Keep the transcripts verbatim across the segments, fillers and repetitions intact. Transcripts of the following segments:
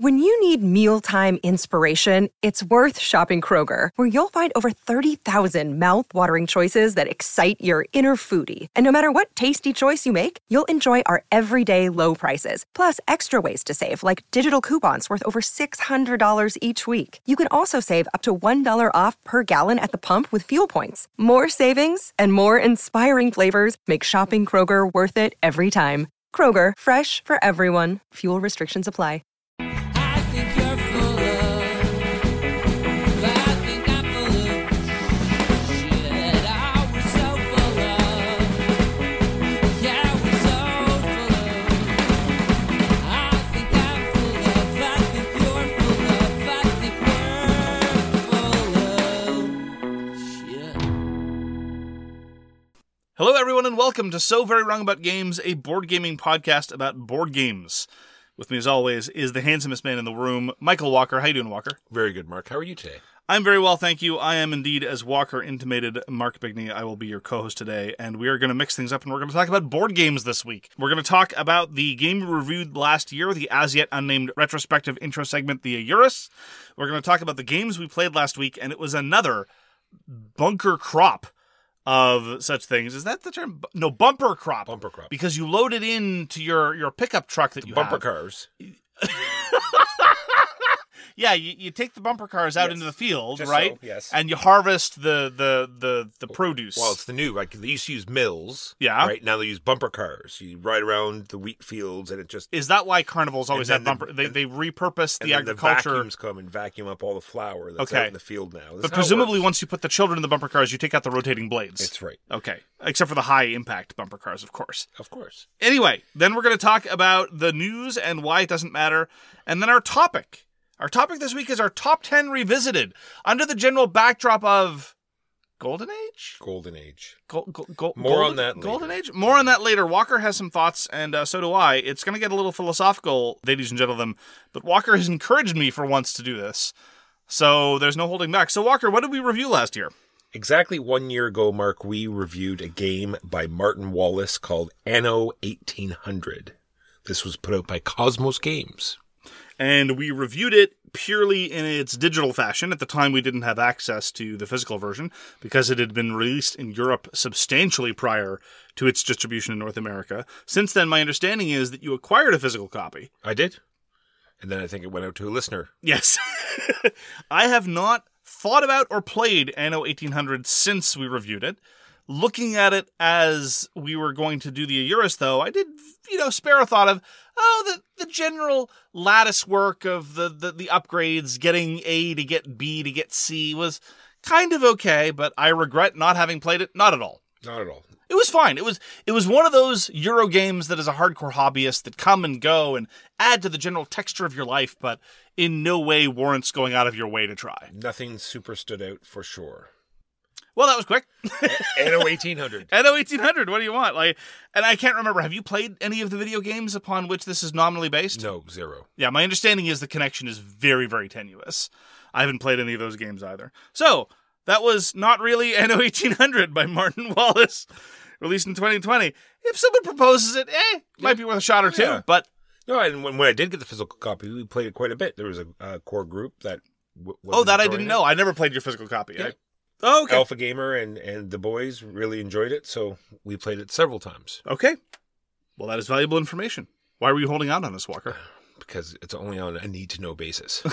When you need mealtime inspiration, it's worth shopping Kroger, where you'll find over thirty thousand mouth-watering choices that excite your inner foodie. And no matter what tasty choice you make, you'll enjoy our everyday low prices, plus extra ways to save, like digital coupons worth over six hundred dollars each week. You can also save up to one dollar off per gallon at the pump with fuel points. More savings and more inspiring flavors make shopping Kroger worth it every time. Kroger, fresh for everyone. Fuel restrictions apply. Hello, everyone, and welcome to So Very Wrong About Games, a board gaming podcast about board games. With me, as always, is the handsomest man in the room, Michael Walker. How you doing, Walker? Very good, Mark. How are you today? I'm very well, thank you. I am indeed, as Walker intimated, Mark Bigney. I will be your co-host today, and we are going to mix things up, and we're going to talk about board games this week. We're going to talk about the game we reviewed last year, the as-yet-unnamed retrospective intro segment, the Eurus. We're going to talk about the games we played last week, and it was another bunker crop of such things. Is that the term? No, bumper crop. Bumper crop. Because you load it into your, your pickup truck that the you bumper have. cars. Yeah, you, you take the bumper cars out yes. into the field, Just right? So, yes. And you harvest the, the, the, the produce. Well, it's the new. Like, they used to use mills. Yeah. Right? Now they use bumper cars. You ride around the wheat fields and it just... Is that why carnivals always have the, bumper... They, and, they repurpose the and agriculture... the vacuums come and vacuum up all the flour that's okay. out in the field now. That's but presumably once you put the children in the bumper cars, you take out the rotating blades. That's right. Okay. Except for the high-impact bumper cars, of course. Of course. Anyway, then we're going to talk about the news and why it doesn't matter. And then our topic... Our topic this week is our top ten revisited, under the general backdrop of Golden Age? Golden Age. Go, go, go, More golden, on that later. Golden Age? More on that later. Walker has some thoughts, and uh, so do I. It's going to get a little philosophical, ladies and gentlemen, but Walker has encouraged me for once to do this, so there's no holding back. So, Walker, what did we review last year? Exactly one year ago, Mark, we reviewed a game by Martin Wallace called Anno eighteen hundred. This was put out by Cosmos Games. And we reviewed it purely in its digital fashion. At the time, we didn't have access to the physical version because it had been released in Europe substantially prior to its distribution in North America. Since then, my understanding is that you acquired a physical copy. I did. And then I think it went out to a listener. Yes. I have not thought about or played Anno eighteen hundred since we reviewed it. Looking at it as we were going to do the Eurus, though, I did, you know, spare a thought of, oh, the, the general lattice work of the, the, the upgrades, getting A to get B to get C was kind of okay, but I regret not having played it. Not at all. Not at all. It was fine. It was it was one of those Euro games that is a hardcore hobbyist that come and go and add to the general texture of your life, but in no way warrants going out of your way to try. Nothing super stood out for sure. Well, that was quick. Anno eighteen hundred. Anno eighteen hundred, what do you want? Like, and I can't remember, have you played any of the video games upon which this is nominally based? No, zero. Yeah, my understanding is the connection is very, very tenuous. I haven't played any of those games either. So, that was not really Anno eighteen hundred by Martin Wallace, released in twenty twenty. If someone proposes it, eh, might be worth a shot or two, Yeah. but... No, and when, when I did get the physical copy, we played it quite a bit. There was a uh, core group that w- was Oh, that I enjoying didn't it. know. I never played your physical copy. Yeah. I... Oh, okay. Alpha Gamer and, and the boys really enjoyed it, so we played it several times. Okay. Well, that is valuable information. Why were you holding out on this, Walker? Because it's only on a need-to-know basis.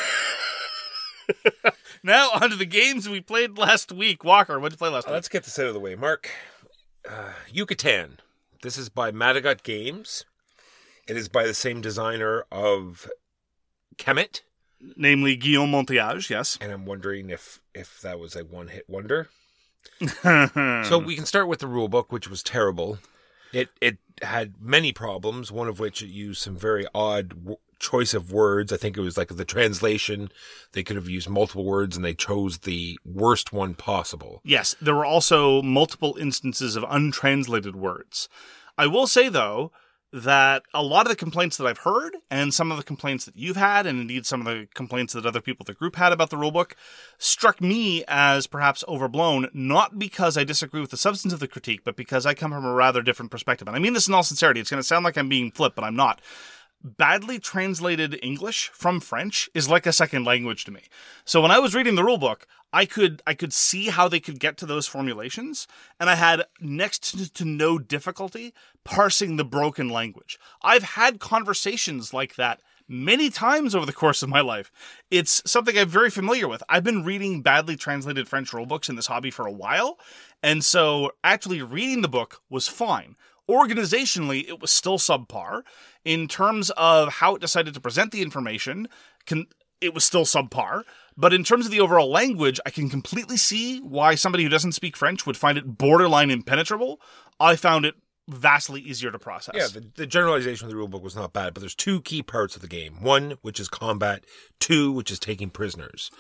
Now, on to the games we played last week. Walker, what did you play last Uh, week? let's get this out of the way. Mark, uh, Yucatan. This is by Madagot Games. It is by the same designer of Kemet. Namely, Guillaume Montiage, yes. And I'm wondering if, if that was a one-hit wonder. So we can start with the rulebook, which was terrible. It it had many problems, one of which it used some very odd w- choice of words. I think it was like the translation. They could have used multiple words, and they chose the worst one possible. Yes, there were also multiple instances of untranslated words. I will say, though, that a lot of the complaints that I've heard, and some of the complaints that you've had, and indeed some of the complaints that other people in the group had about the rulebook, struck me as perhaps overblown, not because I disagree with the substance of the critique, but because I come from a rather different perspective. And I mean this in all sincerity. It's going to sound like I'm being flip, but I'm not. badly translated English from French is like a second language to me. So when I was reading the rulebook, I could I could see how they could get to those formulations, and I had next to no difficulty parsing the broken language. I've had conversations like that many times over the course of my life. It's something I'm very familiar with. I've been reading badly translated French rulebooks in this hobby for a while, and so actually reading the book was fine. Organizationally, it was still subpar. In terms of how it decided to present the information, can, it was still subpar. But in terms of the overall language, I can completely see why somebody who doesn't speak French would find it borderline impenetrable. I found it vastly easier to process. Yeah, the, the generalization of the rulebook was not bad, but there's two key parts of the game. One, which is combat. Two, which is taking prisoners.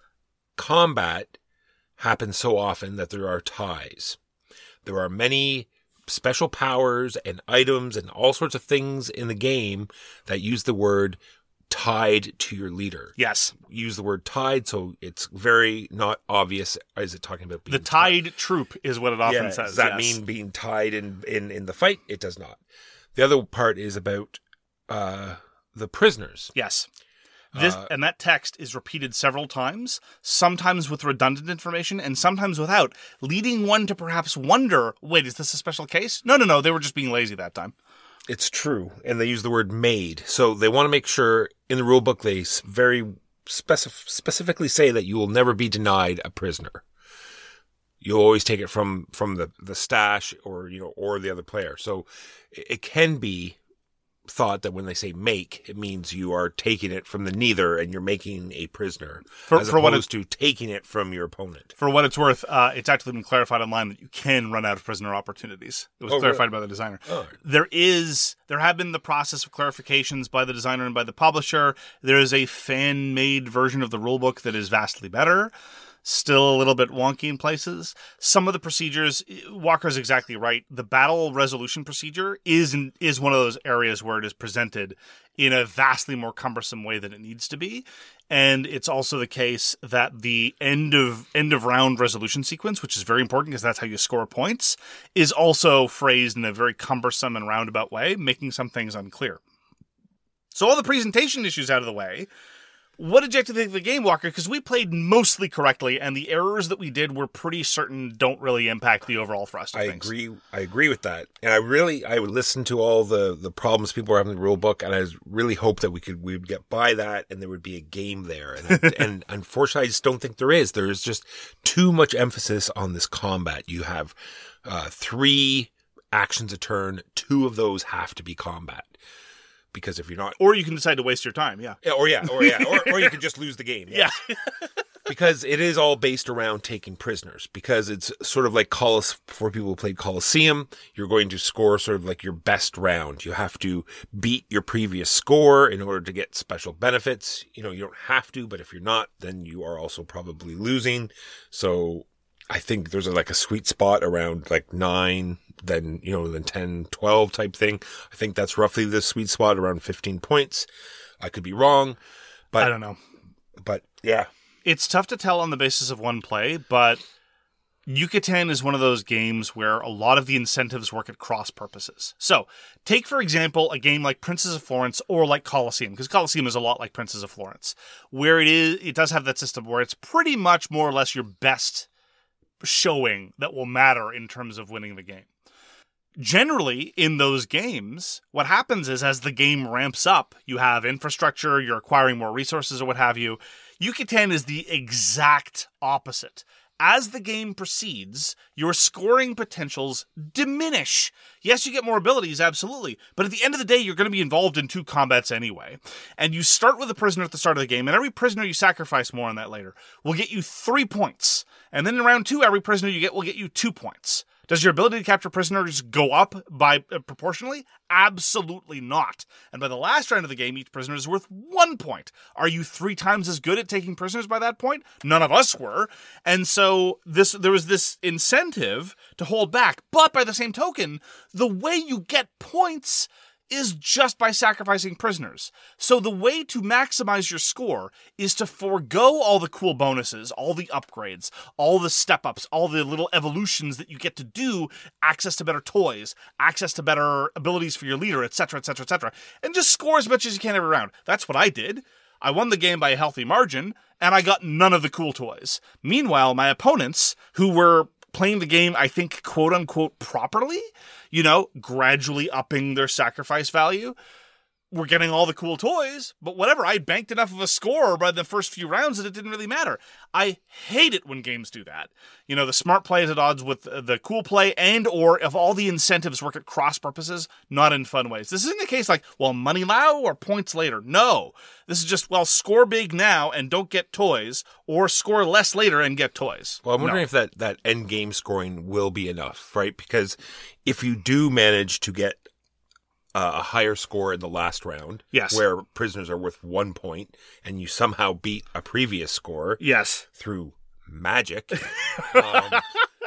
Combat happens so often that there are ties. There are many special powers and items and all sorts of things in the game that use the word tied to your leader. Yes. Use the word tied, so it's very not obvious. Is it talking about being the tied, tied troop is what it often yeah, says. Does that yes. mean being tied in, in, in the fight? It does not. The other part is about uh, the prisoners. Yes. This, uh, and that text is repeated several times, sometimes with redundant information and sometimes without, leading one to perhaps wonder, wait, is this a special case? No, no, no, they were just being lazy that time. It's true. And they use the word made. So they want to make sure in the rulebook they very specif- specifically say that you will never be denied a prisoner. You'll always take it from, from the, the stash or, you know, or the other player. So it, it can be thought that when they say make, it means you are taking it from the neither and you're making a prisoner, for, as for opposed what it, to taking it from your opponent. For what it's worth, uh, it's actually been clarified online that you can run out of prisoner opportunities. It was oh, clarified really? by the designer. Oh. There is, there have been the process of clarifications by the designer and by the publisher. There is a fan-made version of the rulebook that is vastly better. Still a little bit wonky in places. Some of the procedures, Walker's exactly right. The battle resolution procedure is is one of those areas where it is presented in a vastly more cumbersome way than it needs to be. And it's also the case that the end of end of round resolution sequence, which is very important because that's how you score points, is also phrased in a very cumbersome and roundabout way, making some things unclear. So all the presentation issues out of the way. What did you have to think of the game, Walker? Because we played mostly correctly, and the errors that we did, we're pretty certain don't really impact the overall thrust of I things. agree. I agree with that, and I really, I would listen to all the, the problems people were having in the rule book, and I really hope that we could we would get by that, and there would be a game there. And, and unfortunately, I just don't think there is. There is just too much emphasis on this combat. You have uh, three actions a turn. Two of those have to be combat. Because if you're not, or you can decide to waste your time, yeah, yeah or yeah, or yeah, or, or you could just lose the game, yes. yeah. Because it is all based around taking prisoners. Because it's sort of like Colosseum. For people who played Colosseum, you're going to score sort of like your best round. You have to beat your previous score in order to get special benefits. You know, you don't have to, but if you're not, then you are also probably losing. So I think there's a, like a sweet spot around like nine. Then, you know, then ten, twelve type thing. I think that's roughly the sweet spot around fifteen points. I could be wrong, but I don't know. But yeah, it's tough to tell on the basis of one play, but Yucatan is one of those games where a lot of the incentives work at cross purposes. So take, for example, a game like Princes of Florence or like Colosseum, because Colosseum is a lot like Princes of Florence, where it is, it does have that system where it's pretty much more or less your best showing that will matter in terms of winning the game. Generally, in those games, what happens is as the game ramps up, you have infrastructure, you're acquiring more resources or what have you. Yucatan is the exact opposite. As the game proceeds, your scoring potentials diminish. Yes, you get more abilities, absolutely. But at the end of the day, you're going to be involved in two combats anyway. And you start with a prisoner at the start of the game, and every prisoner you sacrifice, more on that later, will get you three points. And then in round two, every prisoner you get will get you two points. Does your ability to capture prisoners go up by uh, proportionally? Absolutely not. And by the last round of the game, each prisoner is worth one point. Are you three times as good at taking prisoners by that point? None of us were. And so this there was this incentive to hold back. But by the same token, the way you get points is just by sacrificing prisoners. So the way to maximize your score is to forego all the cool bonuses, all the upgrades, all the step-ups, all the little evolutions that you get to do, access to better toys, access to better abilities for your leader, et cetera, et cetera, et cetera, and just score as much as you can every round. That's what I did. I won the game by a healthy margin, and I got none of the cool toys. Meanwhile, my opponents, who were playing the game, I think, quote-unquote, properly, you know, gradually upping their sacrifice value, were getting all the cool toys, but whatever, I banked enough of a score by the first few rounds that it didn't really matter. I hate it when games do that. You know, the smart play is at odds with the cool play, and or if all the incentives work at cross purposes, not in fun ways. This isn't a case like, well, money now or points later. No. This is just, well, score big now and don't get toys, or score less later and get toys. Well, I'm wondering no. if that, that end game scoring will be enough, right? Because if you do manage to get Uh, a higher score in the last round, yes, where prisoners are worth one point, and you somehow beat a previous score, yes, through magic, um,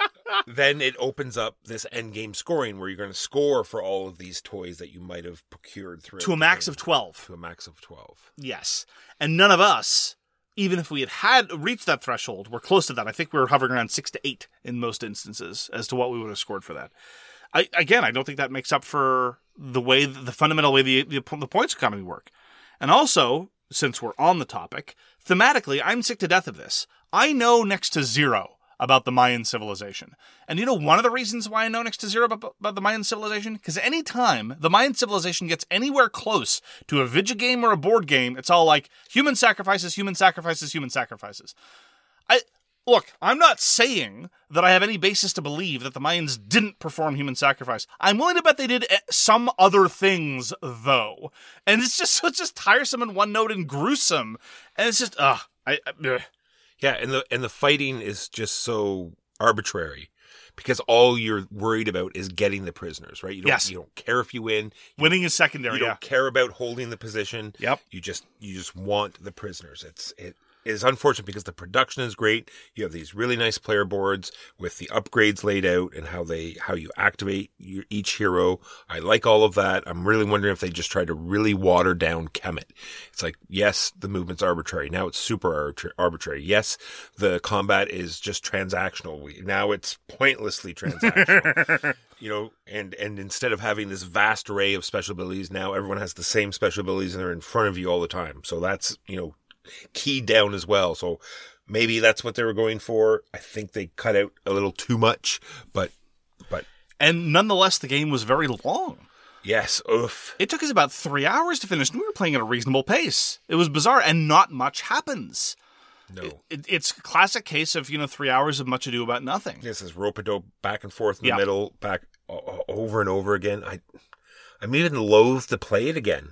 then it opens up this end game scoring where you're going to score for all of these toys that you might have procured through to a max of twelve. To a max of twelve. Yes, and none of us, even if we had had reached that threshold, we're close to that. I think we were hovering around six to eight in most instances as to what we would have scored for that. I, again, I don't think that makes up for the way, the fundamental way the, the, the points economy work. And also, since we're on the topic, thematically, I'm sick to death of this. I know next to zero about the Mayan civilization. And you know one of the reasons why I know next to zero about, about the Mayan civilization? Because any time the Mayan civilization gets anywhere close to a video game or a board game, it's all like, human sacrifices, human sacrifices, human sacrifices. I... Look, I'm not saying that I have any basis to believe that the Mayans didn't perform human sacrifice. I'm willing to bet they did some other things, though. And it's just so it's just tiresome and one note and gruesome. And it's just, ugh. I, I, yeah, and the and the fighting is just so arbitrary. Because all you're worried about is getting the prisoners, right? You don't, yes. You don't care if you win. You, Winning is secondary, You yeah. don't care about holding the position. Yep. You just you just want the prisoners. It's it is unfortunate because the production is great. You have these really nice player boards with the upgrades laid out and how they how you activate your, each hero. I like all of that. I'm really wondering if they just tried to really water down Kemet. It's like, yes, the movement's arbitrary. Now it's super arbitrary. Yes, the combat is just transactional. Now it's pointlessly transactional. You know, and, and instead of having this vast array of special abilities, now everyone has the same special abilities and they're in front of you all the time. So that's, you know, keyed down as well. So maybe that's what they were going for. I think they cut out a little too much, but but and nonetheless the game was very long. Yes, oof. It took us about three hours to finish, and we were playing at a reasonable pace. It was bizarre, and not much happens. No. It, it, it's a classic case of, you know, three hours of much ado about nothing. This is rope-a-dope back and forth in yeah. the middle, back o- over and over again. I, I'm even loath to play it again.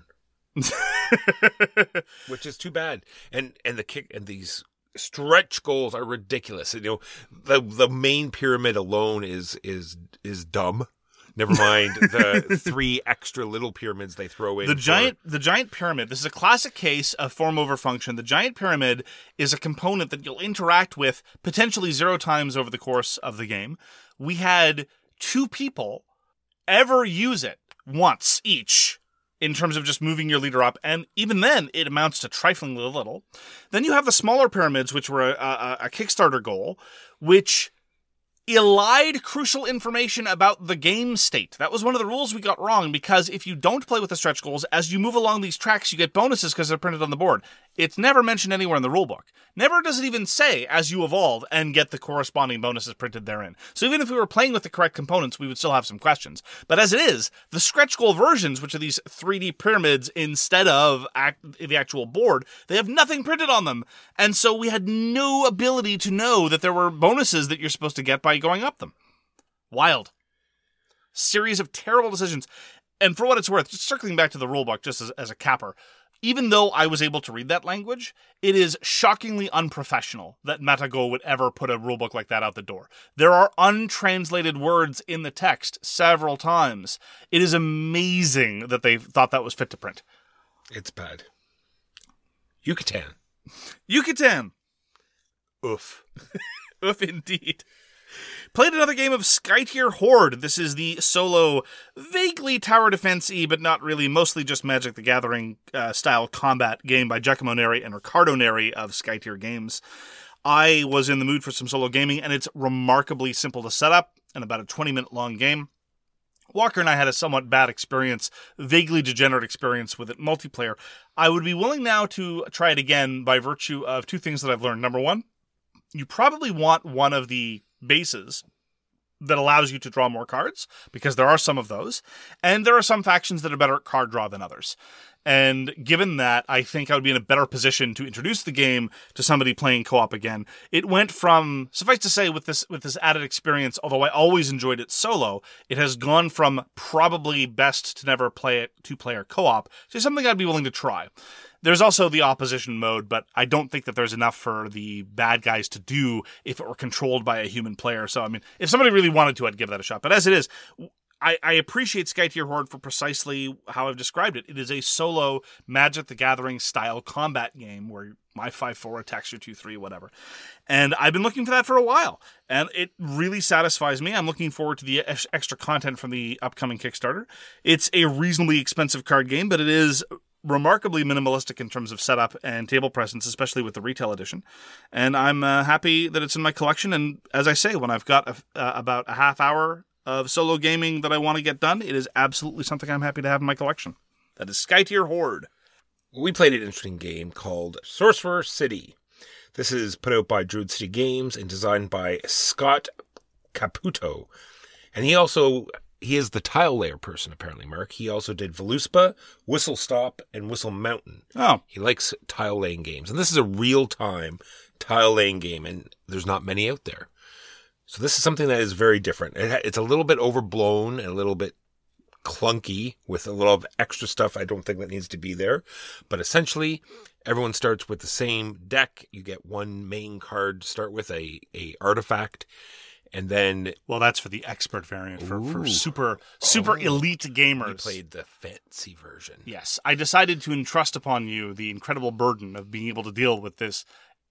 Which is too bad. And and the kick and these stretch goals are ridiculous. You know, the the main pyramid alone is is is dumb. Never mind the three extra little pyramids they throw in. The for... giant the giant pyramid. This is a classic case of form over function. The giant pyramid is a component that you'll interact with potentially zero times over the course of the game. We had two people ever use it once each, in terms of just moving your leader up, and even then, it amounts to triflingly little. Then you have the smaller pyramids, which were a, a, a Kickstarter goal, which elide crucial information about the game state. That was one of the rules we got wrong, because if you don't play with the stretch goals, as you move along these tracks, you get bonuses because they're printed on the board. It's never mentioned anywhere in the rulebook. Never does it even say, as you evolve, and get the corresponding bonuses printed therein. So even if we were playing with the correct components, we would still have some questions. But as it is, the stretch goal versions, which are these three D pyramids instead of act- the actual board, they have nothing printed on them. And so we had no ability to know that there were bonuses that you're supposed to get by going up them. Wild. Series of terrible decisions. And for what it's worth, just circling back to the rulebook just as, as a capper, even though I was able to read that language, it is shockingly unprofessional that MetaGo would ever put a rulebook like that out the door. There are untranslated words in the text several times. It is amazing that they thought that was fit to print. It's bad. Yucatan. Yucatan. Oof. Oof, indeed. Played another game of Skytier Horde. This is the solo, vaguely tower defense-y, but not really, mostly just Magic the Gathering uh, style combat game by Giacomo Neri and Riccardo Neri of Skytier Games. I was in the mood for some solo gaming, and it's remarkably simple to set up, and about a twenty-minute long game. Walker and I had a somewhat bad experience, vaguely degenerate experience with it multiplayer. I would be willing now to try it again by virtue of two things that I've learned. Number one, you probably want one of the bases that allows you to draw more cards, because there are some of those, and there are some factions that are better at card draw than others. And given that, I think I would be in a better position to introduce the game to somebody playing co-op again. It went from, suffice to say, with this with this added experience, although I always enjoyed it solo, it has gone from probably best to never play it two-player co-op to something I'd be willing to try. There's also the opposition mode, but I don't think that there's enough for the bad guys to do if it were controlled by a human player. So, I mean, if somebody really wanted to, I'd give that a shot. But as it is, I, I appreciate Skytier Horde for precisely how I've described it. It is a solo Magic the Gathering style combat game where my five four attacks your two three, whatever. And I've been looking for that for a while, and it really satisfies me. I'm looking forward to the ex- extra content from the upcoming Kickstarter. It's a reasonably expensive card game, but it is remarkably minimalistic in terms of setup and table presence, especially with the retail edition. And I'm uh, happy that it's in my collection. And as I say, when I've got a, uh, about a half hour of solo gaming that I want to get done, it is absolutely something I'm happy to have in my collection. That is Skytier Horde. We played an interesting game called Sorcerer City. This is put out by Druid City Games and designed by Scott Caputo. And he also, he is the tile layer person, apparently, Mark. He also did Voluspa, Whistle Stop, and Whistle Mountain. Oh. He likes tile laying games. And this is a real-time tile laying game, and there's not many out there. So this is something that is very different. It's a little bit overblown and a little bit clunky with a little of extra stuff I don't think that needs to be there. But essentially, everyone starts with the same deck. You get one main card to start with, a, a artifact. And then... Well, that's for the expert variant, for, for super super oh, elite gamers. You played the fancy version. Yes. I decided to entrust upon you the incredible burden of being able to deal with this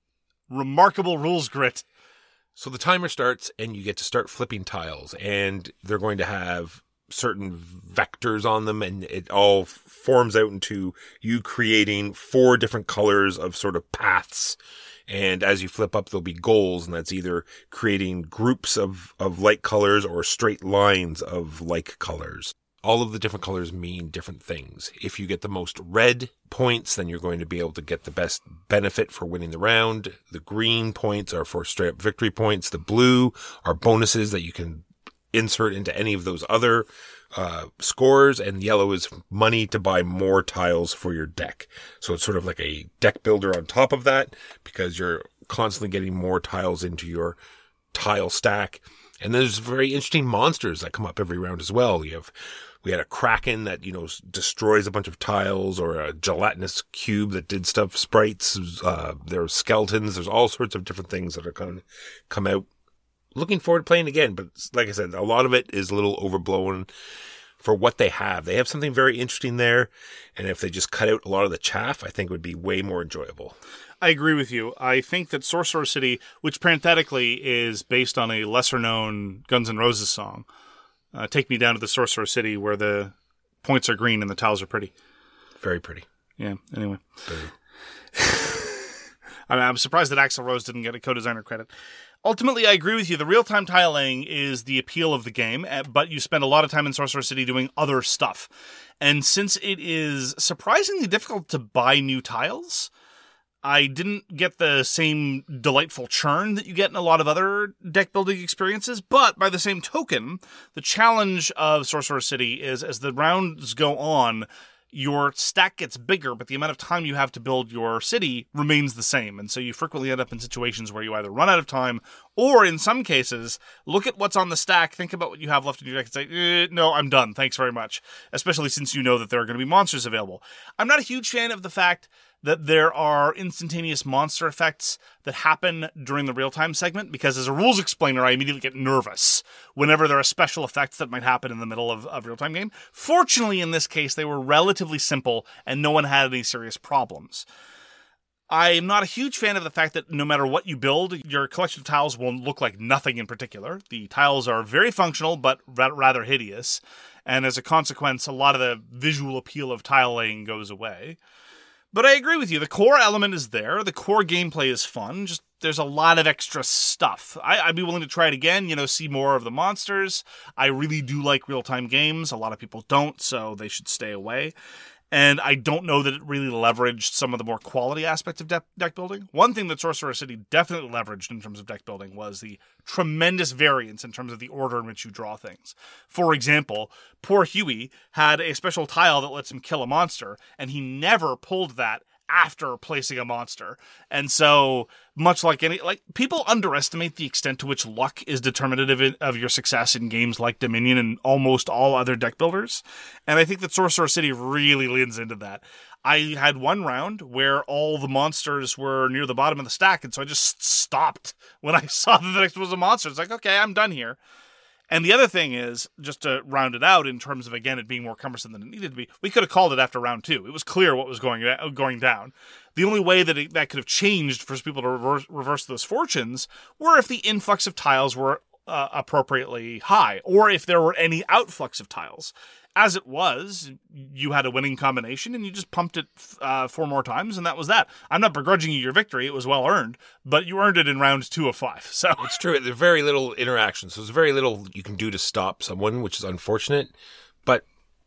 remarkable rules grit. So the timer starts, and you get to start flipping tiles, and they're going to have certain vectors on them, and it all forms out into you creating four different colors of sort of paths. And as you flip up, there'll be goals, and that's either creating groups of, of like colors or straight lines of like colors. All of the different colors mean different things. If you get the most red points, then you're going to be able to get the best benefit for winning the round. The green points are for straight up victory points. The blue are bonuses that you can insert into any of those other uh, scores. And yellow is money to buy more tiles for your deck. So it's sort of like a deck builder on top of that, because you're constantly getting more tiles into your tile stack. And there's very interesting monsters that come up every round as well. You have, we had a Kraken that, you know, destroys a bunch of tiles, or a gelatinous cube that did stuff, sprites, uh, there are skeletons, there's all sorts of different things that are going to come out. Looking forward to playing again, but like I said, a lot of it is a little overblown for what they have. They have something very interesting there, and if they just cut out a lot of the chaff, I think it would be way more enjoyable. I agree with you. I think that Sorcerer City, which parenthetically is based on a lesser-known Guns N' Roses song, uh, Take Me Down to the Sorcerer City, where the points are green and the tiles are pretty. Very pretty. Yeah, anyway. I mean, I'm surprised that Axl Rose didn't get a co-designer credit. Ultimately, I agree with you. The real-time tiling is the appeal of the game, but you spend a lot of time in Sorcerer City doing other stuff. And since it is surprisingly difficult to buy new tiles, I didn't get the same delightful churn that you get in a lot of other deck-building experiences, but by the same token, the challenge of Sorcerer City is, as the rounds go on, your stack gets bigger, but the amount of time you have to build your city remains the same. And so you frequently end up in situations where you either run out of time, or in some cases, look at what's on the stack, think about what you have left in your deck, and say, eh, no, I'm done, thanks very much. Especially since you know that there are going to be monsters available. I'm not a huge fan of the fact that there are instantaneous monster effects that happen during the real-time segment, because as a rules explainer, I immediately get nervous whenever there are special effects that might happen in the middle of a real-time game. Fortunately, in this case, they were relatively simple, and no one had any serious problems. I'm not a huge fan of the fact that no matter what you build, your collection of tiles will look like nothing in particular. The tiles are very functional, but rather hideous. And as a consequence, a lot of the visual appeal of tile laying goes away. But I agree with you. The core element is there. The core gameplay is fun. Just there's a lot of extra stuff. I, I'd be willing to try it again, you know, see more of the monsters. I really do like real-time games. A lot of people don't, so they should stay away. And I don't know that it really leveraged some of the more quality aspects of de- deck building. One thing that Sorcerer City definitely leveraged in terms of deck building was the tremendous variance in terms of the order in which you draw things. For example, poor Huey had a special tile that lets him kill a monster, and he never pulled that after placing a monster. And so, much like any, like, people underestimate the extent to which luck is determinative of your success in games like Dominion and almost all other deck builders. And I think that Sorcerer City really leans into that. I had one round where all the monsters were near the bottom of the stack, and so I just stopped when I saw that the next was a monster. It's like, okay, I'm done here. And the other thing is, just to round it out in terms of, again, it being more cumbersome than it needed to be, we could have called it after round two. It was clear what was going going down. The only way that it, that could have changed for people to reverse, reverse those fortunes were if the influx of tiles were uh, appropriately high, or if there were any outflux of tiles. As it was, you had a winning combination, and you just pumped it uh, four more times, and that was that. I'm not begrudging you your victory. It was well earned, but you earned it in round two of five. So it's true. There's very little interaction, so there's very little you can do to stop someone, which is unfortunate, but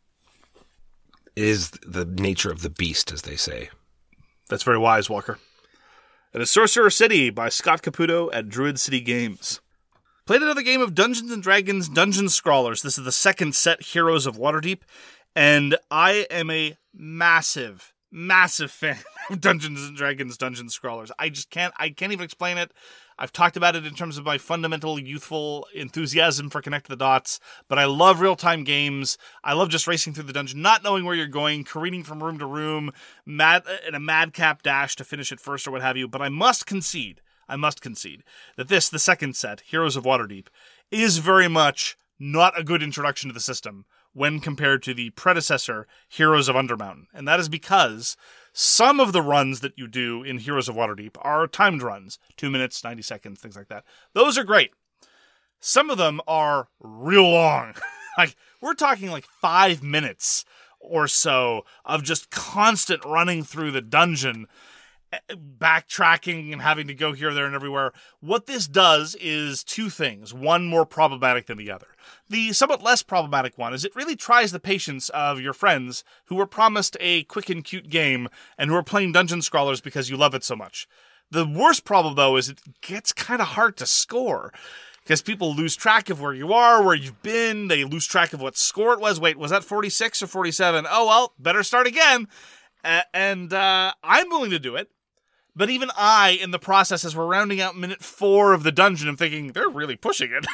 it is the nature of the beast, as they say. That's very wise, Walker. It is Sorcerer City by Scott Caputo at Druid City Games. Played another game of Dungeons and Dragons Dungeon Scrawlers. This is the second set, Heroes of Waterdeep, and I am a massive, massive fan of Dungeons and Dragons Dungeon Scrawlers. I just can't, I can't even explain it. I've talked about it in terms of my fundamental youthful enthusiasm for Connect the Dots, but I love real-time games. I love just racing through the dungeon, not knowing where you're going, careening from room to room, mad in a madcap dash to finish it first or what have you, but I must concede I must concede that this, the second set, Heroes of Waterdeep, is very much not a good introduction to the system when compared to the predecessor, Heroes of Undermountain. And that is because some of the runs that you do in Heroes of Waterdeep are timed runs, two minutes, ninety seconds, things like that. Those are great. Some of them are real long. Like, we're talking like five minutes or so of just constant running through the dungeon, backtracking and having to go here, there, and everywhere. What this does is two things, one more problematic than the other. The somewhat less problematic one is it really tries the patience of your friends who were promised a quick and cute game and who are playing Dungeon Scrawlers because you love it so much. The worst problem, though, is it gets kind of hard to score because people lose track of where you are, where you've been. They lose track of what score it was. Wait, was that forty-six or forty-seven? Oh, well, better start again. Uh, and uh, I'm willing to do it. But even I, in the process, as we're rounding out minute four of the dungeon, I'm thinking, they're really pushing it.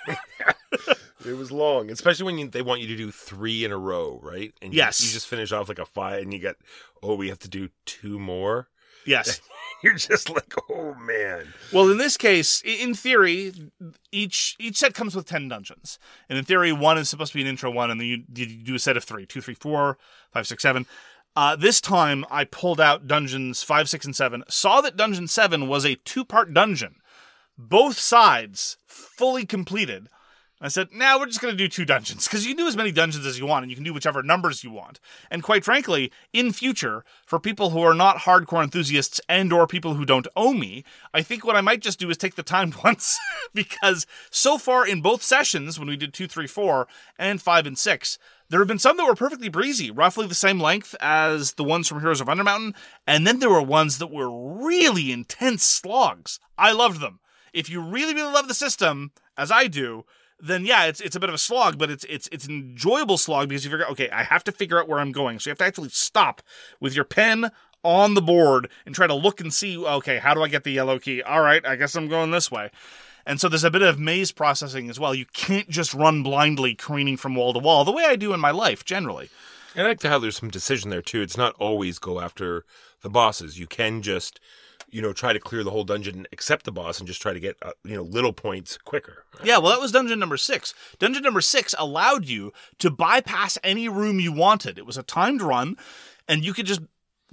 It was long, especially when you, they want you to do three in a row, right? And you, yes. You just finish off like a five, and you get, oh, we have to do two more? Yes. You're just like, oh, man. Well, in this case, in theory, each each set comes with ten dungeons. And in theory, one is supposed to be an intro one, and then you, you do a set of three. Two, three, four, five, six, seven. Uh, this time, I pulled out Dungeons five, six, and seven, saw that Dungeon seven was a two-part dungeon. Both sides fully completed. I said, nah, we're just going to do two dungeons, because you can do as many dungeons as you want, and you can do whichever numbers you want. And quite frankly, in future, for people who are not hardcore enthusiasts and or people who don't owe me, I think what I might just do is take the timed ones, because so far in both sessions, when we did two, three, four, and five and six, there have been some that were perfectly breezy, roughly the same length as the ones from Heroes of Undermountain, and then there were ones that were really intense slogs. I loved them. If you really, really love the system, as I do, then yeah, it's it's a bit of a slog, but it's it's it's an enjoyable slog because you figure, okay, I have to figure out where I'm going. So you have to actually stop with your pen on the board and try to look and see, okay, how do I get the yellow key? All right, I guess I'm going this way. And so there's a bit of maze processing as well. You can't just run blindly careening from wall to wall, the way I do in my life, generally. I like how there's some decision there, too. It's not always go after the bosses. You can just, you know, try to clear the whole dungeon, accept the boss, and just try to get, uh, you know, little points quicker. Right? Yeah, well, that was dungeon number six. Dungeon number six allowed you to bypass any room you wanted. It was a timed run, and you could just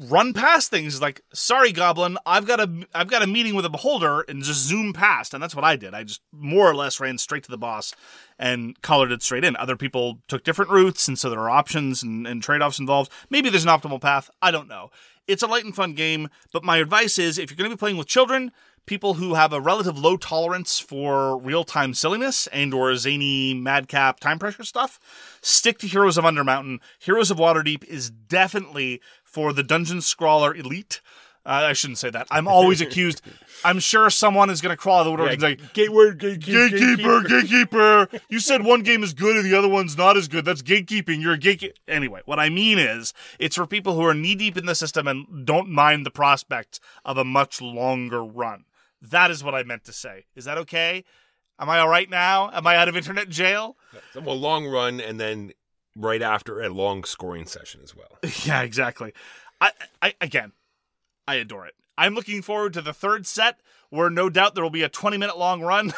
run past things like, sorry, Goblin, I've got a, I've got a meeting with a beholder, and just zoom past. And that's what I did. I just more or less ran straight to the boss and collared it straight in. Other people took different routes, and so there are options and, and trade-offs involved. Maybe there's an optimal path. I don't know. It's a light and fun game, but my advice is, if you're going to be playing with children, people who have a relative low tolerance for real-time silliness and or zany, madcap, time pressure stuff, stick to Heroes of Undermountain. Heroes of Waterdeep is definitely for the dungeon scrawler elite. Uh, I shouldn't say that. I'm always accused. I'm sure someone is going to crawl out of the woodwork Yeah, and say, gateward, gatekeeper, gatekeeper, gatekeeper. You said one game is good and the other one's not as good. That's gatekeeping. You're a gatekeeper. Anyway, what I mean is, it's for people who are knee-deep in the system and don't mind the prospect of a much longer run. That is what I meant to say. Is that okay? Am I all right now? Am I out of internet jail? Well, long run, and then right after a long scoring session as well. Yeah, exactly. I, I again, I adore it. I'm looking forward to the third set, where no doubt there will be a twenty-minute long run.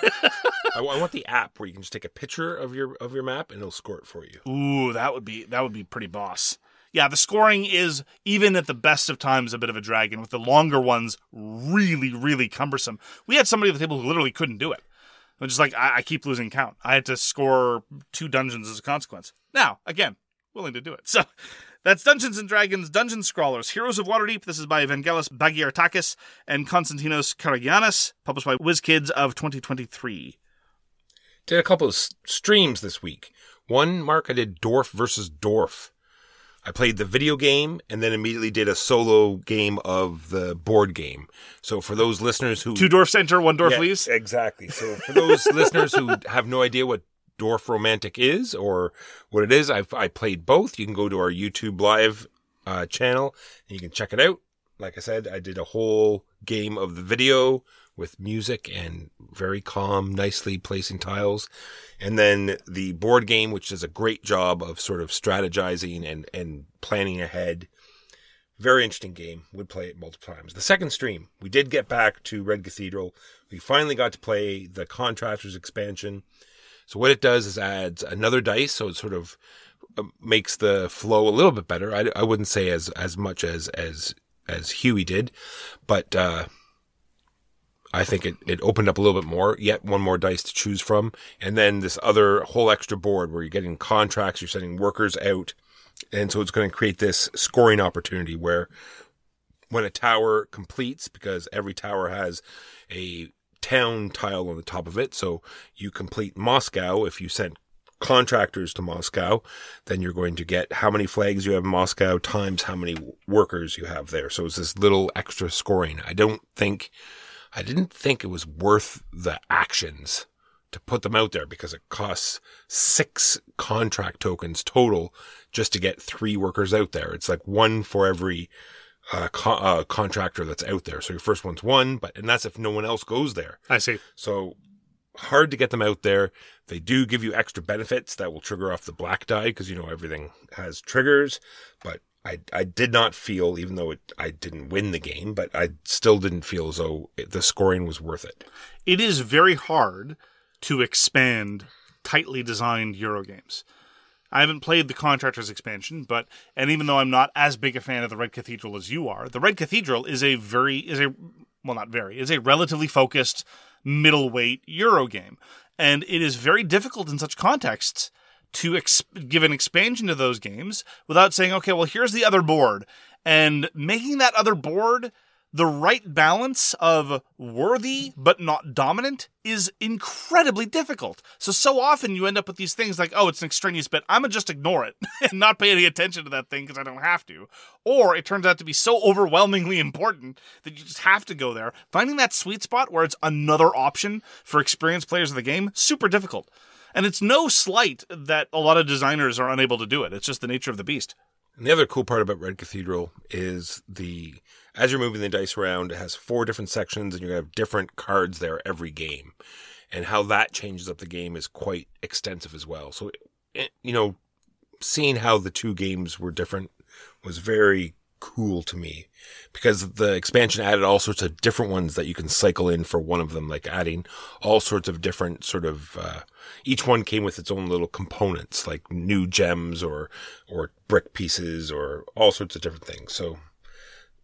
I, I want the app where you can just take a picture of your of your map and it'll score it for you. Ooh, that would be that would be pretty boss. Yeah, the scoring is, even at the best of times, a bit of a drag, and with the longer ones, really, really cumbersome. We had somebody at the table who literally couldn't do it. Which is like, I, I keep losing count. I had to score two dungeons as a consequence. Now, again, willing to do it. So, that's Dungeons and Dragons, Dungeon Scrawlers, Heroes of Waterdeep. This is by Evangelos Bagiartakis and Konstantinos Karagiannis, published by WizKids of twenty twenty-three. Did a couple of s- streams this week. One, Mark, I did Dwarf versus Dwarf. I played the video game and then immediately did a solo game of the board game. So for those listeners who... Two dwarfs enter, one dwarf yeah, leaves? Exactly. So for those listeners who have no idea what Dwarf Romantic is or what it is, I've, I played both. You can go to our YouTube live uh, channel and you can check it out. Like I said, I did a whole game of the video with music and very calm, nicely placing tiles. And then the board game, which does a great job of sort of strategizing and, and planning ahead. Very interesting game. Would play it multiple times. The second stream, we did get back to Red Cathedral. We finally got to play the Contractors expansion. So what it does is adds another dice, so it sort of makes the flow a little bit better. I, I wouldn't say as, as much as, as, as Huey did, but, uh, I think it, it opened up a little bit more, yet one more dice to choose from. And then this other whole extra board where you're getting contracts, you're sending workers out. And so it's going to create this scoring opportunity where when a tower completes, because every tower has a town tile on the top of it. So you complete Moscow. If you send contractors to Moscow, then you're going to get how many flags you have in Moscow times how many workers you have there. So it's this little extra scoring. I don't think... I didn't think it was worth the actions to put them out there because it costs six contract tokens total just to get three workers out there. It's like one for every uh, co- uh, contractor that's out there. So your first one's one, but and that's if no one else goes there. I see. So hard to get them out there. They do give you extra benefits that will trigger off the black die because, you know, everything has triggers, but I, I did not feel, even though it, I didn't win the game, but I still didn't feel as though it, the scoring was worth it. It is very hard to expand tightly designed Euro games. I haven't played the Contractors expansion, but, and even though I'm not as big a fan of the Red Cathedral as you are, the Red Cathedral is a very, is a, well, not very, is a relatively focused middleweight Euro game. And it is very difficult in such contexts to exp- give an expansion to those games without saying, okay, well, here's the other board. And making that other board the right balance of worthy but not dominant is incredibly difficult. So, so often you end up with these things like, oh, it's an extraneous bit. I'm going to just ignore it and not pay any attention to that thing because I don't have to. Or it turns out to be so overwhelmingly important that you just have to go there. Finding that sweet spot where it's another option for experienced players of the game, super difficult. And it's no slight that a lot of designers are unable to do it. It's just the nature of the beast. And the other cool part about Red Cathedral is the, as you're moving the dice around, it has four different sections and you're going to have different cards there every game. And how that changes up the game is quite extensive as well. So, you know, seeing how the two games were different was very cool to me because the expansion added all sorts of different ones that you can cycle in for one of them, like adding all sorts of different sort of, uh, each one came with its own little components, like new gems or, or brick pieces or all sorts of different things. So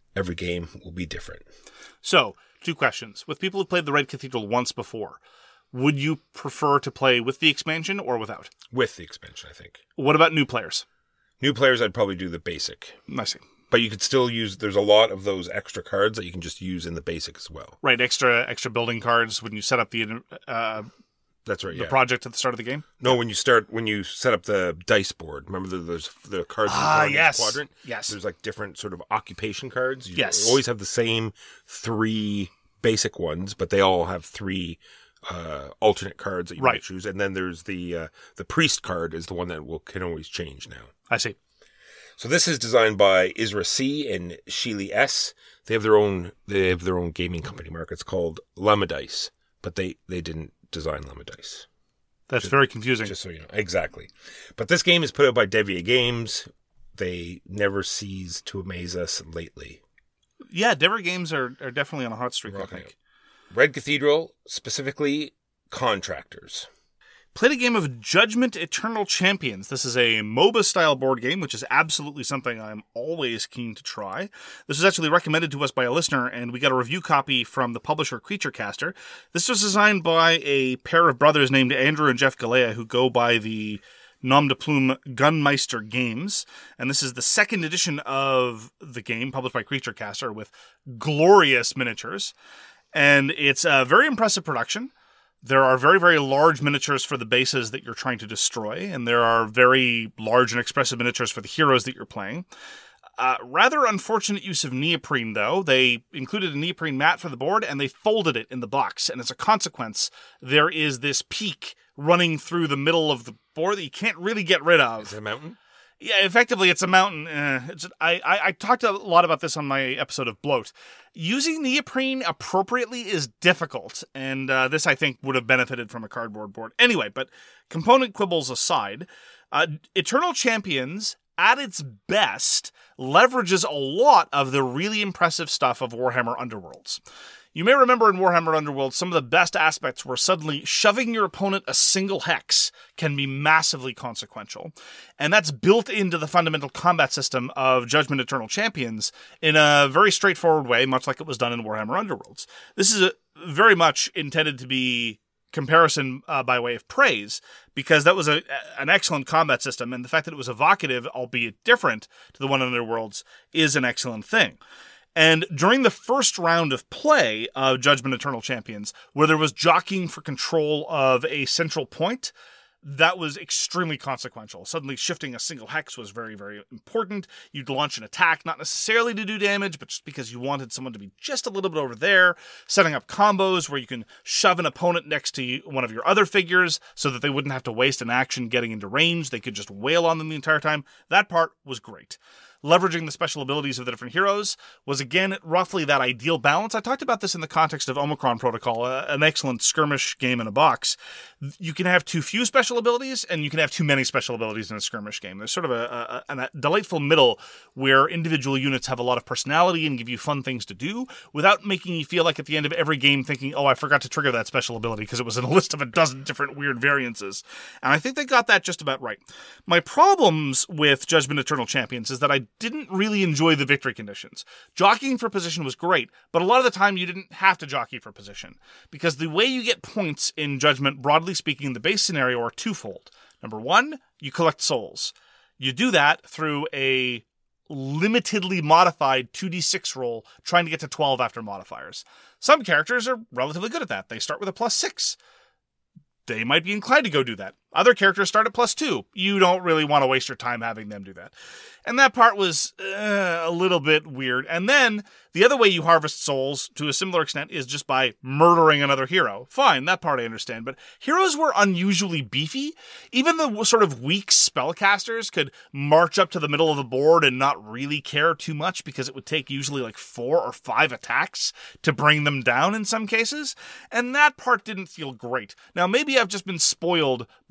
every game will be different. So, two questions. With people who played the Red Cathedral once before, would you prefer to play with the expansion or without? With the expansion, I think. What about new players? New players, I'd probably do the basic. I see. But you could still use, there's a lot of those extra cards that you can just use in the basic as well. Right, extra extra building cards when you set up the uh, That's right, the yeah. project at the start of the game? No, when you start, when you set up the dice board, remember the, there's the cards Ah, in the yes. quadrant? Yes. There's like different sort of occupation cards. You Yes. always have the same three basic ones, but they all have three uh, alternate cards that you Right. might choose. And then there's the uh, the priest card is the one that will can always change now. I see. So this is designed by Isra C and Sheely S. They have their own they have their own gaming company mark. It's called Llama Dice, but they, they didn't design Llama Dice. That's Just- very confusing. Just so you know. Exactly. But this game is put out by Deviant Games. They never cease to amaze us lately. Yeah, Dever games are, are definitely on a hot streak, I Rocking think. Red Cathedral, specifically Contractors. Played a game of Judgment Eternal Champions. This is a MOBA-style board game, which is absolutely something I'm always keen to try. This was actually recommended to us by a listener, and we got a review copy from the publisher Creaturecaster. This was designed by a pair of brothers named Andrew and Jeff Galea, who go by the nom de plume Gunmeister Games. And this is the second edition of the game, published by Creaturecaster, with glorious miniatures. And it's a very impressive production. There are very, very large miniatures for the bases that you're trying to destroy, and there are very large and expressive miniatures for the heroes that you're playing. Uh, rather unfortunate use of neoprene, though. They included a neoprene mat for the board, and they folded it in the box. And as a consequence, there is this peak running through the middle of the board that you can't really get rid of. Is it a mountain? Yeah, effectively, it's a mountain. Uh, it's, I, I, I talked a lot about this on my episode of Bloat. Using neoprene appropriately is difficult, and uh, this, I think, would have benefited from a cardboard board. Anyway, but component quibbles aside, uh, Eternal Champions, at its best, leverages a lot of the really impressive stuff of Warhammer Underworlds. You may remember in Warhammer Underworld, some of the best aspects were suddenly shoving your opponent a single hex can be massively consequential. And that's built into the fundamental combat system of Judgment Eternal Champions in a very straightforward way, much like it was done in Warhammer Underworlds. This is a, very much intended to be comparison uh, by way of praise, because that was a, an excellent combat system, and the fact that it was evocative, albeit different, to the one in Underworlds is an excellent thing. And during the first round of play of Judgment Eternal Champions, where there was jockeying for control of a central point, that was extremely consequential. Suddenly shifting a single hex was very, very important. You'd launch an attack, not necessarily to do damage, but just because you wanted someone to be just a little bit over there, setting up combos where you can shove an opponent next to you, one of your other figures so that they wouldn't have to waste an action getting into range. They could just wail on them the entire time. That part was great. Leveraging the special abilities of the different heroes was, again, roughly that ideal balance. I talked about this in the context of Omicron Protocol, uh, an excellent skirmish game in a box. You can have too few special abilities, and you can have too many special abilities in a skirmish game. There's sort of a, a, a delightful middle where individual units have a lot of personality and give you fun things to do without making you feel like at the end of every game thinking, oh, I forgot to trigger that special ability because it was in a list of a dozen different weird variances. And I think they got that just about right. My problems with Judgment Eternal Champions is that I didn't really enjoy the victory conditions. Jockeying for position was great, but a lot of the time you didn't have to jockey for position, because the way you get points in Judgment, broadly speaking, the base scenario are twofold. Number one, you collect souls. You do that through a limitedly modified two d six roll, trying to get to twelve after modifiers. Some characters are relatively good at that. They start with a plus six. They might be inclined to go do that. Other characters start at plus two. You don't really want to waste your time having them do that. And that part was uh, a little bit weird. And then the other way you harvest souls to a similar extent is just by murdering another hero. Fine, that part I understand. But heroes were unusually beefy. Even the sort of weak spellcasters could march up to the middle of the board and not really care too much, because it would take usually like four or five attacks to bring them down in some cases. And that part didn't feel great. Now, maybe I've just been spoiled by